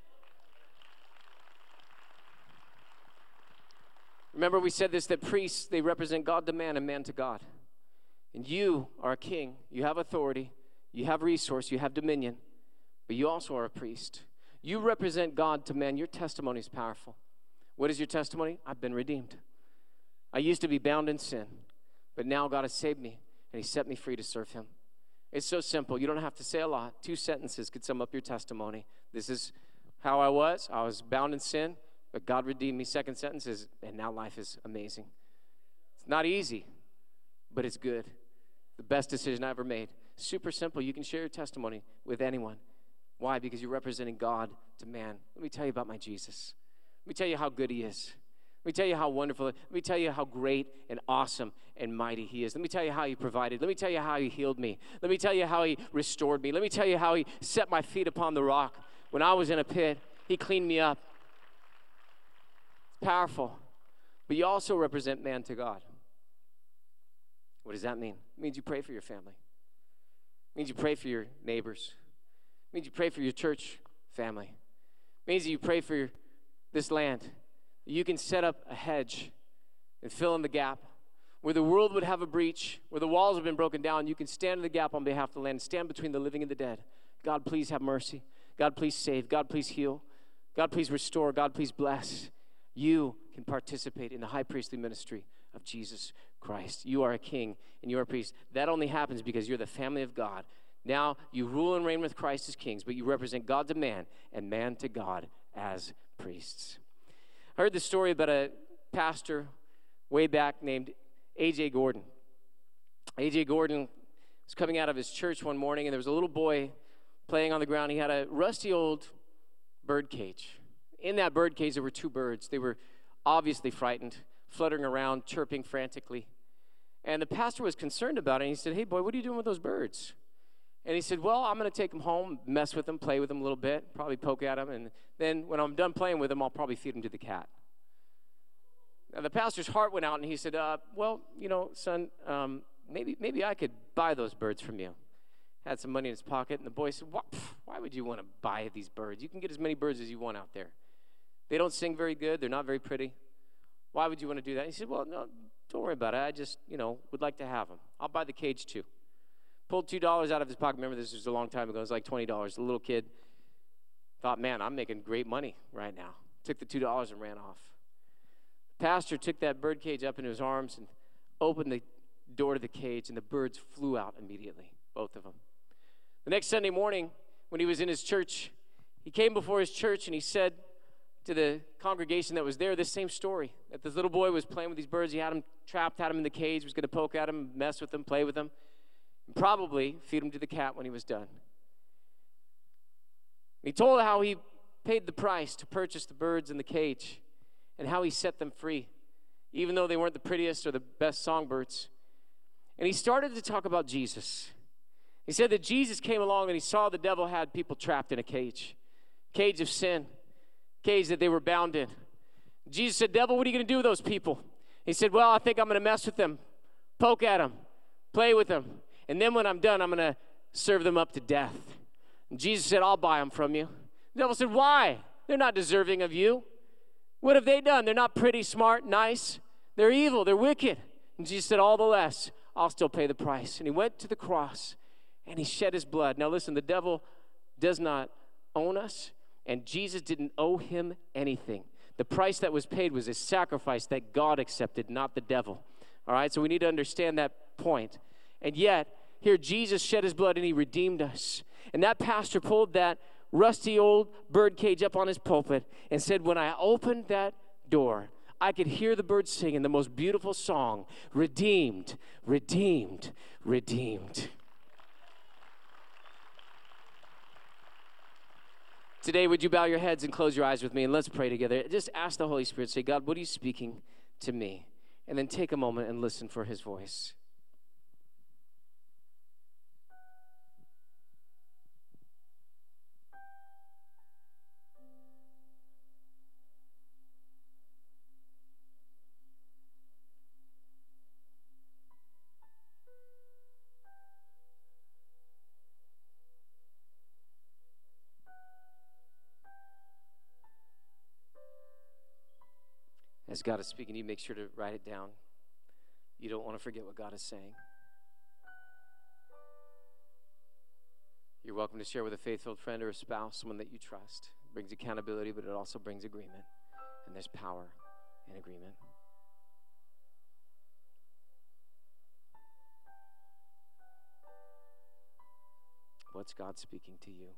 Remember, we said this, that priests, they represent God to man and man to God. And you are a king. You have authority. You have resource. You have dominion. But you also are a priest. You represent God to man. Your testimony is powerful. What is your testimony? I've been redeemed. I used to be bound in sin, but now God has saved me, and he set me free to serve him. It's so simple. You don't have to say a lot. Two sentences could sum up your testimony. This is how I was. I was bound in sin, but God redeemed me. Second sentence is, and now life is amazing. It's not easy, but it's good. The best decision I ever made. Super simple. You can share your testimony with anyone. Why? Because you're representing God to man. Let me tell you about my Jesus. Let me tell you how good he is. Let me tell you how wonderful, let me tell you how great and awesome and mighty he is. Let me tell you how he provided. Let me tell you how he healed me. Let me tell you how he restored me. Let me tell you how he set my feet upon the rock. When I was in a pit, he cleaned me up. It's powerful. But you also represent man to God. What does that mean? It means you pray for your family. It means you pray for your neighbors. It means you pray for your church family. It means that you pray for your, this land. You can set up a hedge and fill in the gap. Where the world would have a breach, where the walls have been broken down, you can stand in the gap on behalf of the land, stand between the living and the dead. God, please have mercy. God, please save. God, please heal. God, please restore. God, please bless. You can participate in the high priestly ministry of Jesus Christ. You are a king and you are a priest. That only happens because you're the family of God. Now you rule and reign with Christ as kings, but you represent God to man and man to God as priests. I heard the story about a pastor way back named A J Gordon. A J Gordon was coming out of his church one morning, and there was a little boy playing on the ground. He had a rusty old bird cage. In that bird cage, there were two birds. They were obviously frightened, fluttering around, chirping frantically. And the pastor was concerned about it, and he said, hey, boy, what are you doing with those birds? And he said, well, I'm going to take them home, mess with them, play with them a little bit, probably poke at them, and then when I'm done playing with them, I'll probably feed them to the cat. Now, the pastor's heart went out, and he said, uh, well, you know, son, um, maybe maybe I could buy those birds from you. Had some money in his pocket, and the boy said, why, why would you want to buy these birds? You can get as many birds as you want out there. They don't sing very good. They're not very pretty. Why would you want to do that? He said, well, no, don't worry about it. I just, you know, would like to have them. I'll buy the cage too. Pulled two dollars out of his pocket. Remember, this was a long time ago. It was like twenty dollars. The little kid thought, man, I'm making great money right now. Took the two dollars and ran off. The pastor took that bird cage up into his arms and opened the door to the cage, and the birds flew out immediately, both of them. The next Sunday morning, when he was in his church, he came before his church, and he said to the congregation that was there this same story, that this little boy was playing with these birds. He had them trapped, had them in the cage, was going to poke at them, mess with them, play with them. Probably feed him to the cat when he was done. He told how he paid the price to purchase the birds in the cage and how he set them free, even though they weren't the prettiest or the best songbirds. And he started to talk about Jesus. He said that Jesus came along and he saw the devil had people trapped in a cage, cage of sin, cage that they were bound in. Jesus said, devil, what are you going to do with those people? He said, well, I think I'm going to mess with them, poke at them, play with them. And then when I'm done, I'm going to serve them up to death. And Jesus said, I'll buy them from you. The devil said, why? They're not deserving of you. What have they done? They're not pretty, smart, nice. They're evil. They're wicked. And Jesus said, all the less, I'll still pay the price. And he went to the cross, and he shed his blood. Now listen, the devil does not own us, and Jesus didn't owe him anything. The price that was paid was a sacrifice that God accepted, not the devil. All right, so we need to understand that point. And yet, here, Jesus shed his blood and he redeemed us. And that pastor pulled that rusty old bird cage up on his pulpit and said, when I opened that door, I could hear the birds singing the most beautiful song, redeemed, redeemed, redeemed. Today, would you bow your heads and close your eyes with me, and let's pray together. Just ask the Holy Spirit, say, God, what are you speaking to me? And then take a moment and listen for his voice. As God is speaking to you, make sure to write it down. You don't want to forget what God is saying. You're welcome to share with a faithful friend or a spouse, someone that you trust. It brings accountability, but it also brings agreement. And there's power in agreement. What's God speaking to you?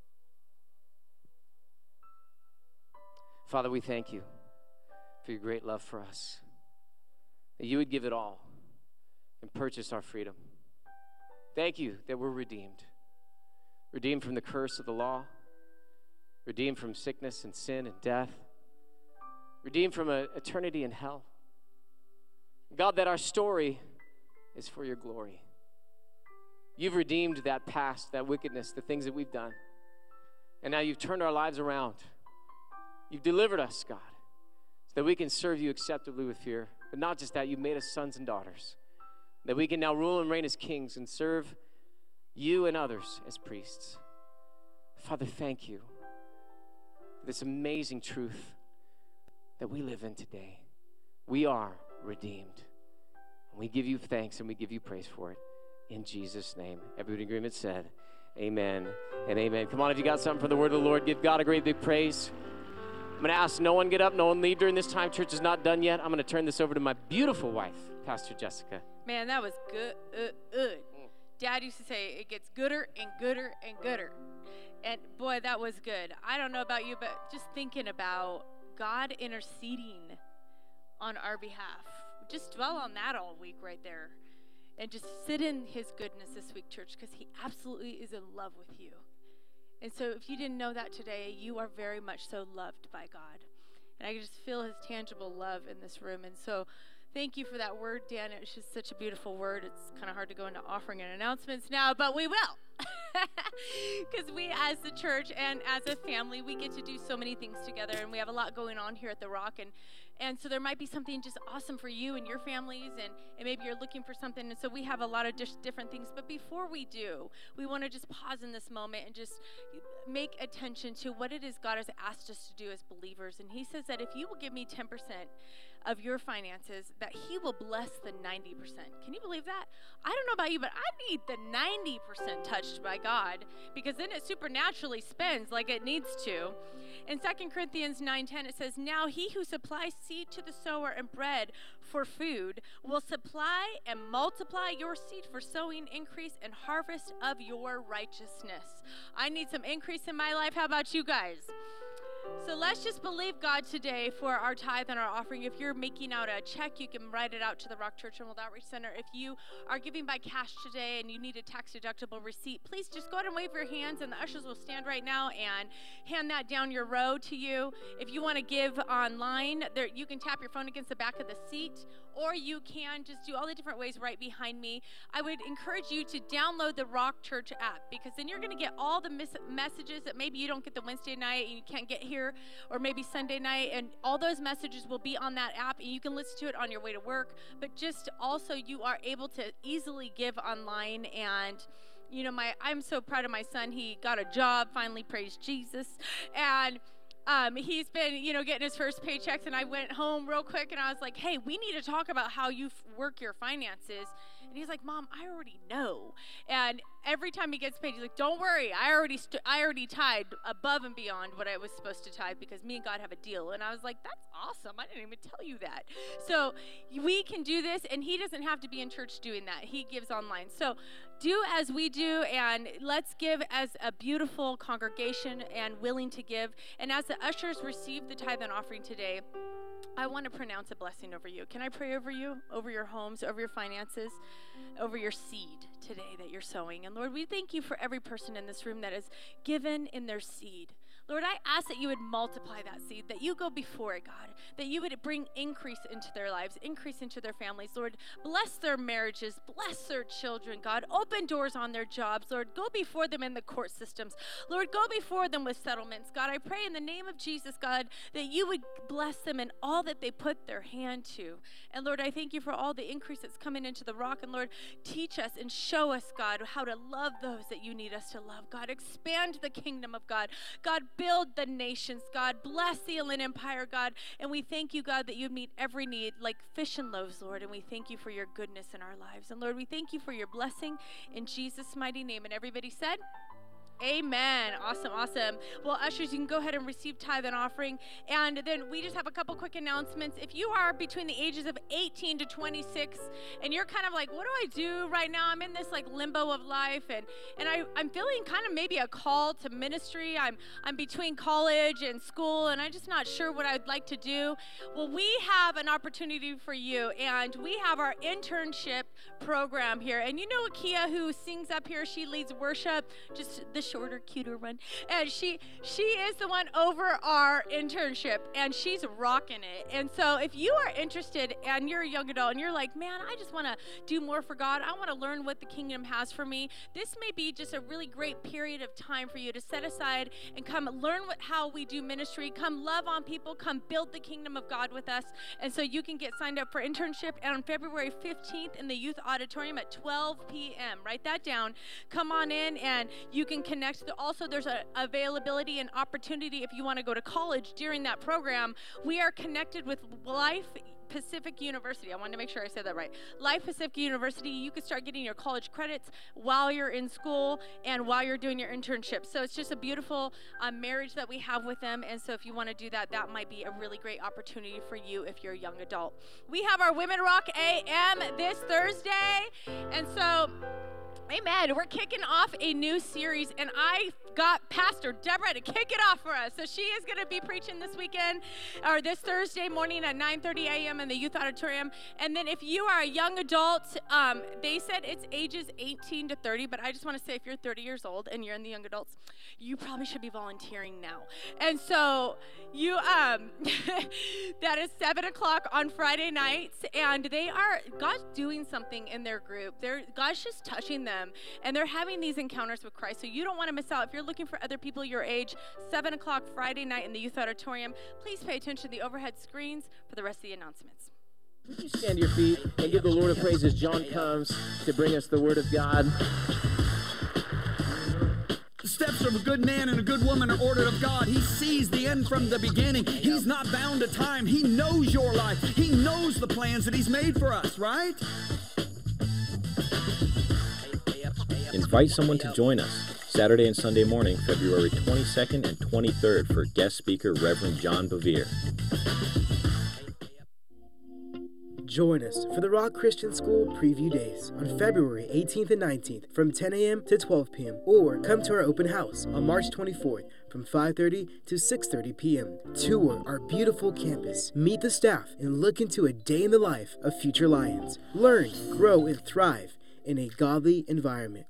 Father, we thank you for your great love for us, that you would give it all and purchase our freedom. Thank you that we're redeemed, redeemed from the curse of the law, redeemed from sickness and sin and death, redeemed from an eternity in hell. God, that our story is for your glory. You've redeemed that past, that wickedness, the things that we've done, and now you've turned our lives around. You've delivered us, God, that we can serve you acceptably with fear. But not just that, you made us sons and daughters, that we can now rule and reign as kings and serve you and others as priests. Father, thank you for this amazing truth that we live in today. We are redeemed. We give you thanks and we give you praise for it. In Jesus' name. Everybody in agreement said, amen and amen. Come on, if you got something for the word of the Lord, give God a great big praise. I'm going to ask no one get up, no one leave during this time. Church is not done yet. I'm going to turn this over to my beautiful wife, Pastor Jessica. Man, that was good. Uh, uh. Dad used to say it gets gooder and gooder and gooder. And boy, that was good. I don't know about you, but just thinking about God interceding on our behalf. Just dwell on that all week right there. And just sit in his goodness this week, church, because he absolutely is in love with you. And so if you didn't know that today, you are very much so loved by God. And I can just feel his tangible love in this room. And so Thank you for that word, Dan. It was just such a beautiful word. It's kind of hard to go into offering and announcements now, but we will. Because we as the church and as a family, we get to do so many things together, and we have a lot going on here at The Rock. And, and so there might be something just awesome for you and your families, and, and maybe you're looking for something. And so we have a lot of just different things. But before we do, we want to just pause in this moment and just make attention to what it is God has asked us to do as believers. And he says that if you will give me ten percent of your finances, that he will bless the ninety percent. Can you believe that? I don't know about you, but I need the ninety percent touched by God, because then it supernaturally spends like it needs to. In Second Corinthians nine ten, it says, now he who supplies seed to the sower and bread for food will supply and multiply your seed for sowing, increase, and harvest of your righteousness. I need some increase in my life. How about you guys? So let's just believe God today for our tithe and our offering. If you're making out a check, you can write it out to the Rock Church and World Outreach Center. If you are giving by cash today and you need a tax-deductible receipt, please just go ahead and wave your hands, and the ushers will stand right now and hand that down your row to you. If you want to give online, there, you can tap your phone against the back of the seat, or you can just do all the different ways right behind me. I would encourage you to download the Rock Church app, because then you're going to get all the mis- messages that maybe you don't get the Wednesday night and you can't get here, or maybe Sunday night, and all those messages will be on that app, and you can listen to it on your way to work. But just also, you are able to easily give online. And you know, my I'm so proud of my son. He got a job finally, praise Jesus. And Um, he's been, you know, getting his first paychecks, and I went home real quick, and I was like, hey, we need to talk about how you f- work your finances. And he's like, Mom, I already know. And every time he gets paid, he's like, don't worry, I already st- I already tithed above and beyond what I was supposed to tithe, because me and God have a deal. And I was like, that's awesome. I didn't even tell you that. So we can do this, and he doesn't have to be in church doing that. He gives online. So do as we do, and let's give as a beautiful congregation and willing to give. And as the ushers receive the tithe and offering today, I want to pronounce a blessing over you. Can I pray over you, over your homes, over your finances, over your seed today that you're sowing? And Lord, we thank you for every person in this room that is given in their seed. Lord, I ask that you would multiply that seed, that you go before it, God, that you would bring increase into their lives, increase into their families. Lord, bless their marriages, bless their children, God. Open doors on their jobs. Lord, go before them in the court systems. Lord, go before them with settlements. God, I pray in the name of Jesus, God, that you would bless them in all that they put their hand to. And Lord, I thank you for all the increase that's coming into the Rock. And Lord, teach us and show us, God, how to love those that you need us to love. God, expand the kingdom of God. God, build the nations, God. Bless the Inland Empire, God. And we thank you, God, that you meet every need like fish and loaves, Lord. And we thank you for your goodness in our lives. And Lord, we thank you for your blessing in Jesus' mighty name. And everybody said, amen. Awesome, awesome. Well, ushers, you can go ahead and receive tithe and offering. And then we just have a couple quick announcements. If you are between the ages of eighteen to twenty-six, and you're kind of like, what do I do right now? I'm in this like limbo of life, and and I, I'm feeling kind of maybe a call to ministry. I'm I'm between college and school, and I'm just not sure what I'd like to do. Well, we have an opportunity for you, and we have our internship program here. And you know Akia, who sings up here, she leads worship, just the shorter, cuter one, and she she is the one over our internship, and she's rocking it. And so if you are interested and you're a young adult and you're like, man, I just want to do more for God, I want to learn what the kingdom has for me, this may be just a really great period of time for you to set aside and come learn what, how we do ministry, come love on people, come build the kingdom of God with us. And so you can get signed up for internship on February fifteenth in the youth auditorium at twelve p.m. Write that down. Come on in, and you can connect. Also, there's a availability and opportunity if you want to go to college during that program. We are connected with Life Pacific University. I wanted to make sure I said that right. Life Pacific University. You can start getting your college credits while you're in school and while you're doing your internship. So it's just a beautiful um, marriage that we have with them. And so if you want to do that, that might be a really great opportunity for you if you're a young adult. We have our Women Rock A M this Thursday. And so, amen. We're kicking off a new series, and I got Pastor Deborah to kick it off for us. So she is going to be preaching this weekend, or this Thursday morning at nine thirty a.m. in the youth auditorium. And then if you are a young adult, um, they said it's ages eighteen to thirty, but I just want to say if you're thirty years old and you're in the young adults, you probably should be volunteering now. And so you um that is seven o'clock on Friday nights, and they are God's doing something in their group. They're God's just touching them, and they're having these encounters with Christ. So you don't want to miss out. If you're looking for other people your age, seven o'clock Friday night in the youth auditorium, please pay attention to the overhead screens for the rest of the announcements. Would you stand to your feet and give the Lord a praise as John comes to bring us the Word of God? The steps of a good man and a good woman are ordered of God. He sees the end from the beginning. He's not bound to time. He knows your life. He knows the plans that He's made for us, right? Invite someone to join us Saturday and Sunday morning, February twenty-second and twenty-third for guest speaker Reverend John Bevere. Join us for the Rock Christian School Preview Days on February eighteenth and nineteenth from ten a.m. to twelve p.m. or come to our open house on March twenty-fourth from five thirty to six thirty p.m. Tour our beautiful campus, meet the staff, and look into a day in the life of future Lions. Learn, grow, and thrive in a godly environment.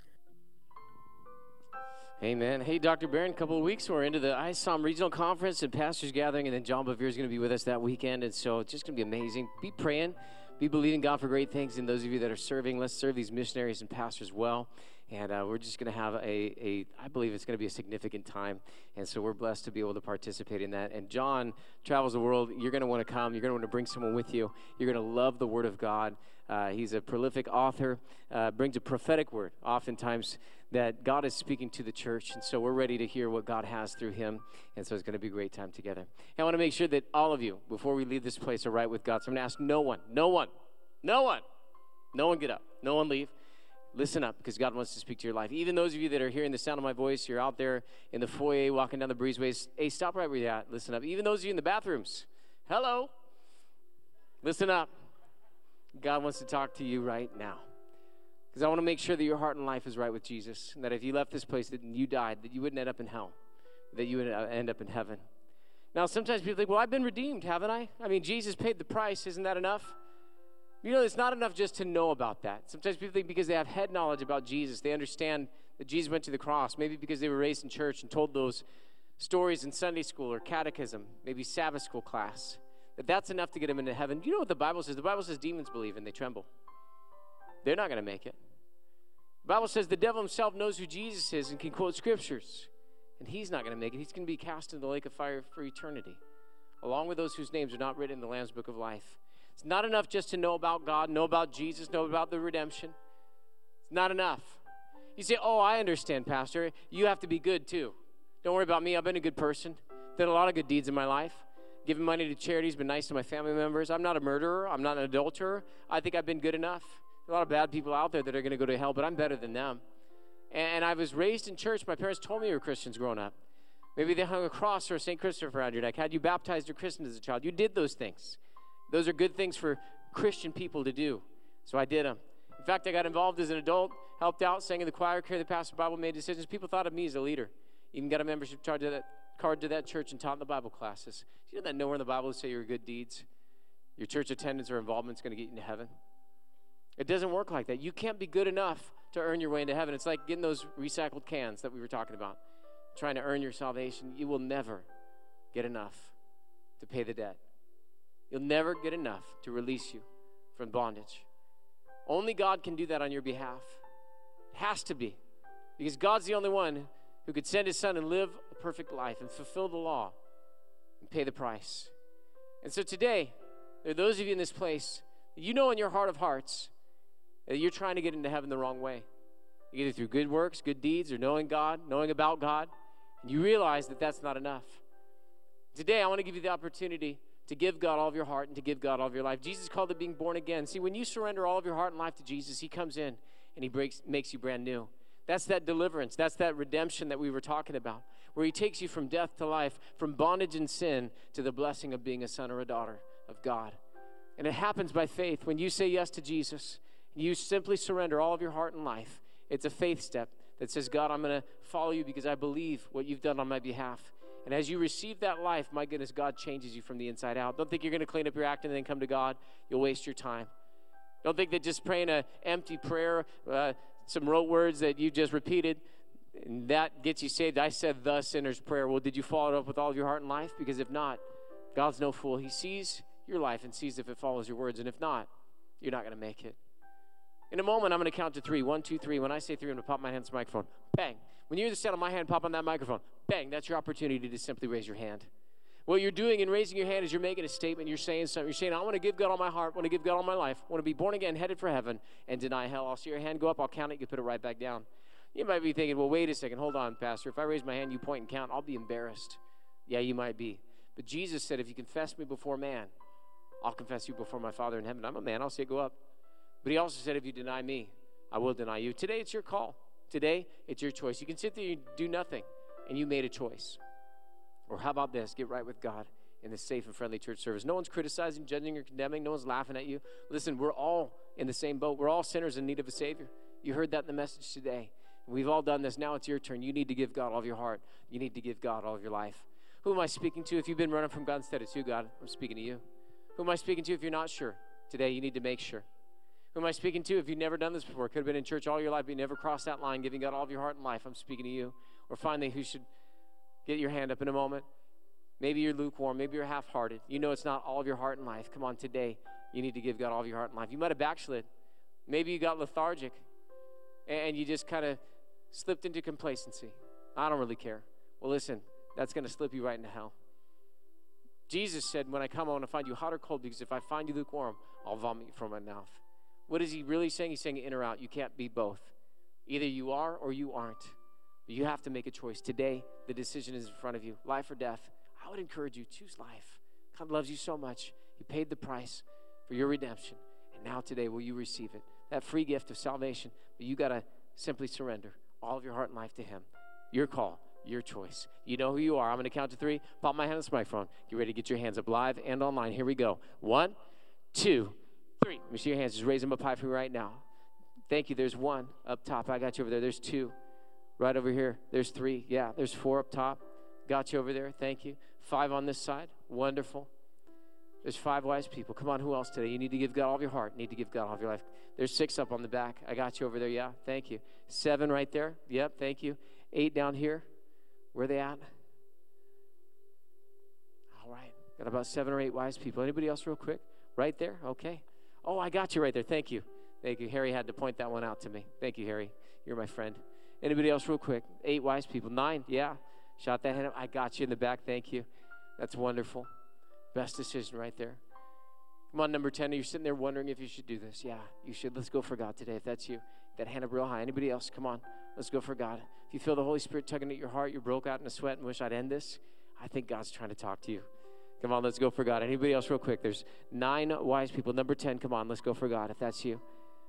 Amen. Hey, Doctor Barron, a couple of weeks, we're into the I S O M Regional Conference and Pastors Gathering, and then John Bevere is going to be with us that weekend, and so it's just going to be amazing. Be praying. Be believing God for great things. And those of you that are serving, let's serve these missionaries and pastors well. And uh, we're just going to have a, a, I believe it's going to be a significant time. And so we're blessed to be able to participate in that. And John travels the world. You're going to want to come. You're going to want to bring someone with you. You're going to love the Word of God. Uh, he's a prolific author, uh, brings a prophetic word oftentimes that God is speaking to the church. And so we're ready to hear what God has through him. And so it's going to be a great time together. And I want to make sure that all of you, before we leave this place, are right with God. So I'm going to ask no one, no one, no one, no one get up, no one leave. Listen up, because God wants to speak to your life. Even those of you that are hearing the sound of my voice, you're out there in the foyer, walking down the breezeways. Hey, stop right where you're at. Listen up. Even those of you in the bathrooms, hello. Listen up. God wants to talk to you right now. Because I want to make sure that your heart and life is right with Jesus. And that if you left this place that you died, that you wouldn't end up in hell. That you would end up in heaven. Now, sometimes people think, well, I've been redeemed, haven't I? I mean, Jesus paid the price. Isn't that enough? You know, it's not enough just to know about that. Sometimes people think because they have head knowledge about Jesus, they understand that Jesus went to the cross. Maybe because they were raised in church and told those stories in Sunday school or catechism, maybe Sabbath school class, that that's enough to get them into heaven. You know what the Bible says? The Bible says demons believe and they tremble. They're not going to make it. The Bible says the devil himself knows who Jesus is and can quote scriptures, and he's not going to make it. He's going to be cast into the lake of fire for eternity, along with those whose names are not written in the Lamb's book of life. It's not enough just to know about God, know about Jesus, know about the redemption. It's not enough. You say, oh, I understand, Pastor. You have to be good too. Don't worry about me. I've been a good person. Done a lot of good deeds in my life. Given money to charities, been nice to my family members. I'm not a murderer. I'm not an adulterer. I think I've been good enough. There's a lot of bad people out there that are going to go to hell, but I'm better than them. And I was raised in church. My parents told me you were Christians growing up. Maybe they hung a cross or a Saint Christopher around your neck. Had you baptized or christened as a child? You did those things. Those are good things for Christian people to do. So I did them. In fact, I got involved as an adult, helped out, sang in the choir, carried the pastor Bible, made decisions. People thought of me as a leader. Even got a membership card to that, card to that church and taught in the Bible classes. You know that nowhere in the Bible say your good deeds, your church attendance or involvement is going to get you into heaven? It doesn't work like that. You can't be good enough to earn your way into heaven. It's like getting those recycled cans that we were talking about, trying to earn your salvation. You will never get enough to pay the debt. You'll never get enough to release you from bondage. Only God can do that on your behalf. It has to be. Because God's the only one who could send his son and live a perfect life and fulfill the law and pay the price. And so today, there are those of you in this place, you know in your heart of hearts that you're trying to get into heaven the wrong way. Either through good works, good deeds, or knowing God, knowing about God. And you realize that that's not enough. Today, I want to give you the opportunity to give God all of your heart and to give God all of your life. Jesus called it being born again. See, when you surrender all of your heart and life to Jesus, he comes in and he breaks, makes you brand new. That's that deliverance. That's that redemption that we were talking about, where he takes you from death to life, from bondage and sin to the blessing of being a son or a daughter of God. And it happens by faith. When you say yes to Jesus, you simply surrender all of your heart and life. It's a faith step that says, God, I'm going to follow you because I believe what you've done on my behalf. And as you receive that life, my goodness, God changes you from the inside out. Don't think you're going to clean up your act and then come to God. You'll waste your time. Don't think that just praying an empty prayer, uh, some rote words that you just repeated, and that gets you saved. I said the sinner's prayer. Well, did you follow it up with all of your heart and life? Because if not, God's no fool. He sees your life and sees if it follows your words. And if not, you're not going to make it. In a moment, I'm going to count to three. One, two, three. When I say three, I'm going to pop my hand on the microphone. Bang. When you hear the sound of my hand pop on that microphone, bang, that's your opportunity to simply raise your hand. What you're doing in raising your hand is you're making a statement. You're saying something. You're saying, I want to give God all my heart. I want to give God all my life. I want to be born again, headed for heaven, and deny hell. I'll see your hand go up. I'll count it. You put it right back down. You might be thinking, well, wait a second. Hold on, Pastor. If I raise my hand, you point and count, I'll be embarrassed. Yeah, you might be. But Jesus said, if you confess me before man, I'll confess you before my Father in heaven. I'm a man. I'll say go up. But he also said, if you deny me, I will deny you. Today, it's your call. Today, it's your choice. You can sit there and do nothing, and you made a choice. Or how about this? Get right with God in this safe and friendly church service. No one's criticizing, judging, or condemning. No one's laughing at you. Listen, we're all in the same boat. We're all sinners in need of a Savior. You heard that in the message today. We've all done this. Now it's your turn. You need to give God all of your heart. You need to give God all of your life. Who am I speaking to? If you've been running from God instead of to God, I'm speaking to you. Who am I speaking to if you're not sure? Today, you need to make sure. Who am I speaking to if you've never done this before? Could have been in church all your life, but you never crossed that line, giving God all of your heart and life. I'm speaking to you. Or finally, who should get your hand up in a moment? Maybe you're lukewarm. Maybe you're half-hearted. You know it's not all of your heart and life. Come on, today, you need to give God all of your heart and life. You might have backslid. Maybe you got lethargic, and you just kind of slipped into complacency. I don't really care. Well, listen, that's going to slip you right into hell. Jesus said, when I come, I want to find you hot or cold, because if I find you lukewarm, I'll vomit you from my mouth. What is he really saying? He's saying in or out. You can't be both. Either you are or you aren't. But you have to make a choice. Today, the decision is in front of you, life or death. I would encourage you, choose life. God loves you so much. He paid the price for your redemption. And now today, will you receive it? That free gift of salvation. But you got to simply surrender all of your heart and life to him. Your call, your choice. You know who you are. I'm going to count to three. Pop my hand on this microphone. Get ready to get your hands up live and online. Here we go. One, two, three. Let me see your hands. Just raise them up high for me right now. Thank you. There's one up top. I got you over there. There's two. Right over here. There's three. Yeah, there's four up top. Got you over there. Thank you. Five on this side. Wonderful. There's five wise people. Come on, who else today? You need to give God all of your heart. You need to give God all of your life. There's six up on the back. I got you over there. Yeah, thank you. Seven right there. Yep, thank you. Eight down here. Where are they at? All right. Got about seven or eight wise people. Anybody else real quick? Right there? Okay. Oh, I got you right there. Thank you. Thank you. Harry had to point that one out to me. Thank you, Harry. You're my friend. Anybody else real quick? Eight wise people. Nine. Yeah. Shot that hand up. I got you in the back. Thank you. That's wonderful. Best decision right there. Come on, number ten. You're sitting there wondering if you should do this. Yeah, you should. Let's go for God today if that's you. That hand up real high. Anybody else? Come on. Let's go for God. If you feel the Holy Spirit tugging at your heart, you're broke out in a sweat and wish I'd end this, I think God's trying to talk to you. Come on, let's go for God. Anybody else real quick? There's nine wise people. Number ten, come on, let's go for God if that's you.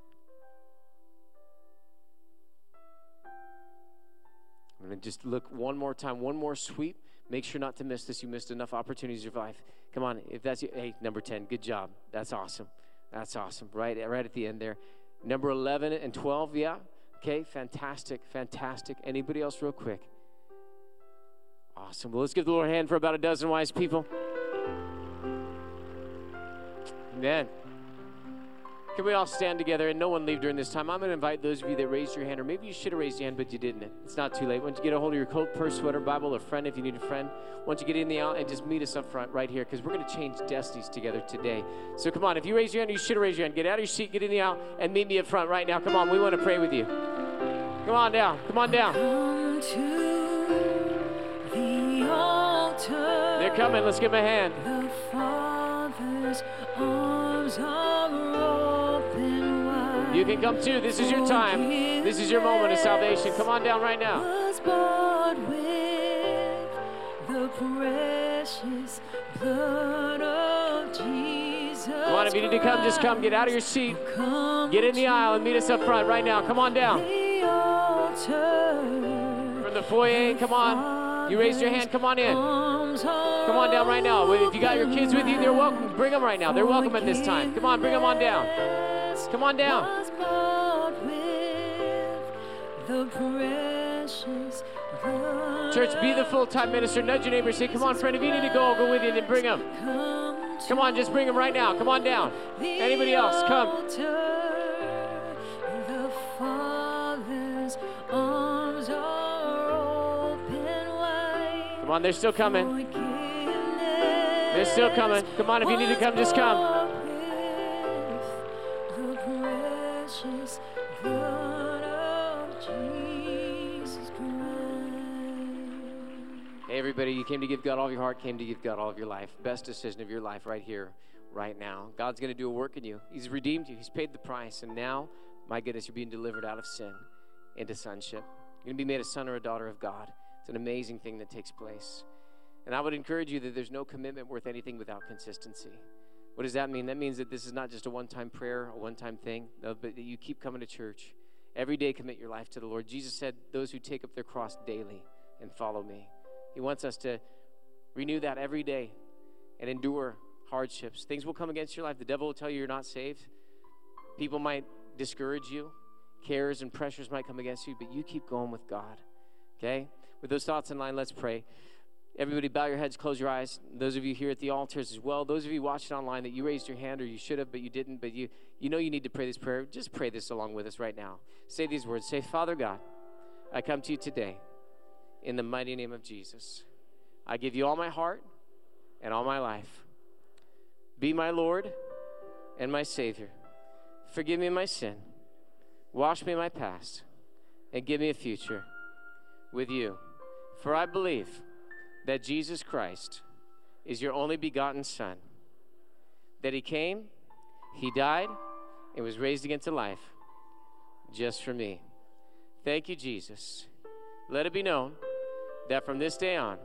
I'm going to just look one more time, one more sweep. Make sure not to miss this. You missed enough opportunities in your life. Come on, if that's you. Hey, number ten, good job. That's awesome. That's awesome. Right, right at the end there. Number eleven and twelve, yeah. Okay, fantastic, fantastic. Anybody else real quick? Awesome. Well, let's give the Lord a hand for about a dozen wise people. Amen. Can we all stand together and no one leave during this time? I'm going to invite those of you that raised your hand, or maybe you should have raised your hand, but you didn't. It's not too late. Once you get a hold of your coat, purse, sweater, Bible, or friend, if you need a friend, once you get in the aisle, and just meet us up front right here, because we're going to change destinies together today. So come on, if you raise your hand, you should have raised your hand. Get out of your seat, get in the aisle, and meet me up front right now. Come on, we want to pray with you. Come on down. Come on down. Come to the altar. They're coming. Let's give them a hand. The Father's arms are open wide. You can come too. This is your time. This is your moment of salvation. Come on down right now. Was bought with the precious blood of Jesus. Come on, if you need to come, just come. Get out of your seat. Get in the aisle and meet us up front right now. Come on down. From the foyer, come on. You raised your hand. Come on in. Come on down right now. If you got your kids with you, they're welcome. Bring them right now. They're welcome at this time. Come on, bring them on down. Come on down. Church, be the full-time minister. Nudge your neighbor. Say, come on, friend. If you need to go, I'll go with you. Then bring them. Come on, just bring them right now. Come on down. Anybody else? Come. The Father's arms are Come on, they're still coming. They're still coming. Come on, if you need to come, just come. Hey, everybody, you came to give God all of your heart, came to give God all of your life. Best decision of your life right here, right now. God's going to do a work in you. He's redeemed you. He's paid the price. And now, my goodness, you're being delivered out of sin into sonship. You're going to be made a son or a daughter of God. It's an amazing thing that takes place. And I would encourage you that there's no commitment worth anything without consistency. What does that mean? That means that this is not just a one-time prayer, a one-time thing, but that you keep coming to church. Every day commit your life to the Lord. Jesus said, those who take up their cross daily and follow me. He wants us to renew that every day and endure hardships. Things will come against your life. The devil will tell you you're not saved. People might discourage you. Cares and pressures might come against you, but you keep going with God, okay? With those thoughts in line, let's pray. Everybody bow your heads, close your eyes. Those of you here at the altars as well, those of you watching online that you raised your hand or you should have, but you didn't, but you, you know you need to pray this prayer, just pray this along with us right now. Say these words. Say, Father God, I come to you today in the mighty name of Jesus. I give you all my heart and all my life. Be my Lord and my Savior. Forgive me my sin. Wash me my past and give me a future with you. For I believe that Jesus Christ is your only begotten Son, that he came, he died, and was raised again to life just for me. Thank you, Jesus. Let it be known that from this day on,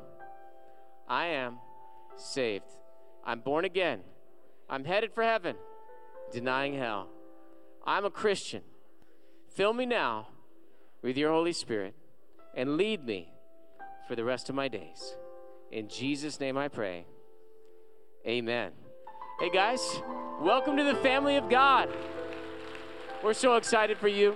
I am saved. I'm born again. I'm headed for heaven, denying hell. I'm a Christian. Fill me now with your Holy Spirit and lead me for the rest of my days. In Jesus' name I pray. Amen. Hey guys, welcome to the family of God. We're so excited for you.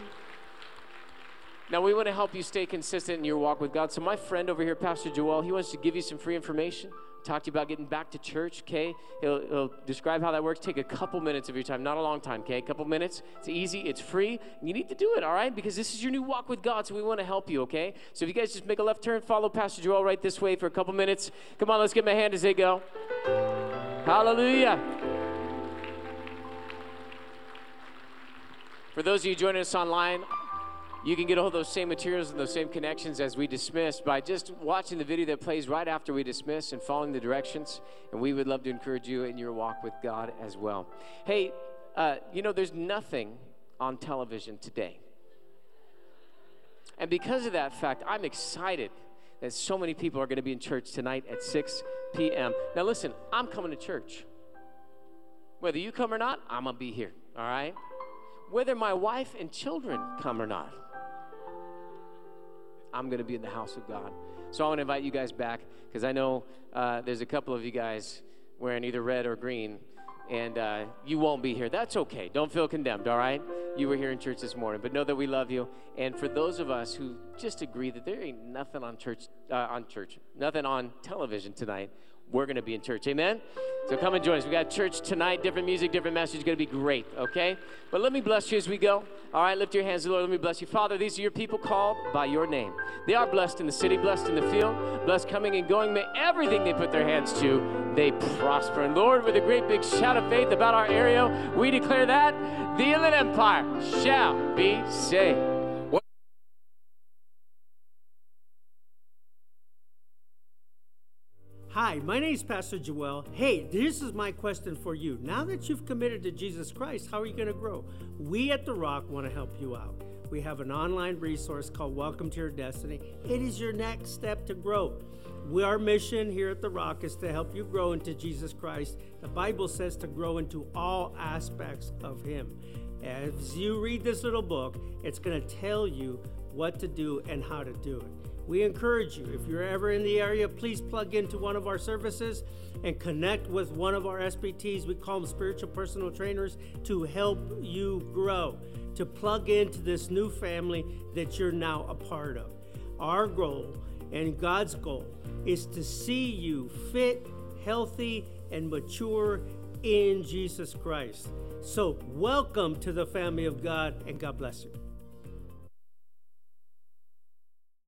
Now we want to help you stay consistent in your walk with God. So my friend over here, Pastor Joel, he wants to give you some free information. Talk to you about getting back to church, okay? He'll, he'll describe how that works. Take a couple minutes of your time, not a long time, okay? A couple minutes. It's easy, it's free, and you need to do it, all right? Because this is your new walk with God, so we want to help you, okay? So if you guys just make a left turn, follow Pastor Joel right this way for a couple minutes. Come on, let's give him a hand as they go. Hallelujah. For those of you joining us online, you can get all those same materials and those same connections as we dismiss by just watching the video that plays right after we dismiss and following the directions. And we would love to encourage you in your walk with God as well. Hey, uh, you know, there's nothing on television today. And because of that fact, I'm excited that so many people are going to be in church tonight at six p.m. Now listen, I'm coming to church. Whether you come or not, I'm going to be here, all right? Whether my wife and children come or not, I'm going to be in the house of God. So I want to invite you guys back because I know uh, there's a couple of you guys wearing either red or green, and uh, you won't be here. That's okay. Don't feel condemned, all right? You were here in church this morning, but know that we love you. And for those of us who just agree that there ain't nothing on church, uh, on church, nothing on television tonight, we're going to be in church. Amen? So come and join us. We got church tonight, different music, different message. It's going to be great, okay? But let me bless you as we go. All right, lift your hands to the Lord. Let me bless you. Father, these are your people called by your name. They are blessed in the city, blessed in the field, blessed coming and going. May everything they put their hands to, they prosper. And Lord, with a great big shout of faith about our area, we declare that the Inland Empire shall be saved. Hi, my name is Pastor Joel. Hey, this is my question for you. Now that you've committed to Jesus Christ, how are you going to grow? We at The Rock want to help you out. We have an online resource called Welcome to Your Destiny. It is your next step to grow. We, our mission here at The Rock is to help you grow into Jesus Christ. The Bible says to grow into all aspects of Him. As you read this little book, it's going to tell you what to do and how to do it. We encourage you, if you're ever in the area, please plug into one of our services and connect with one of our S P Ts. We call them spiritual personal trainers to help you grow, to plug into this new family that you're now a part of. Our goal and God's goal is to see you fit, healthy, and mature in Jesus Christ. So welcome to the family of God, and God bless you.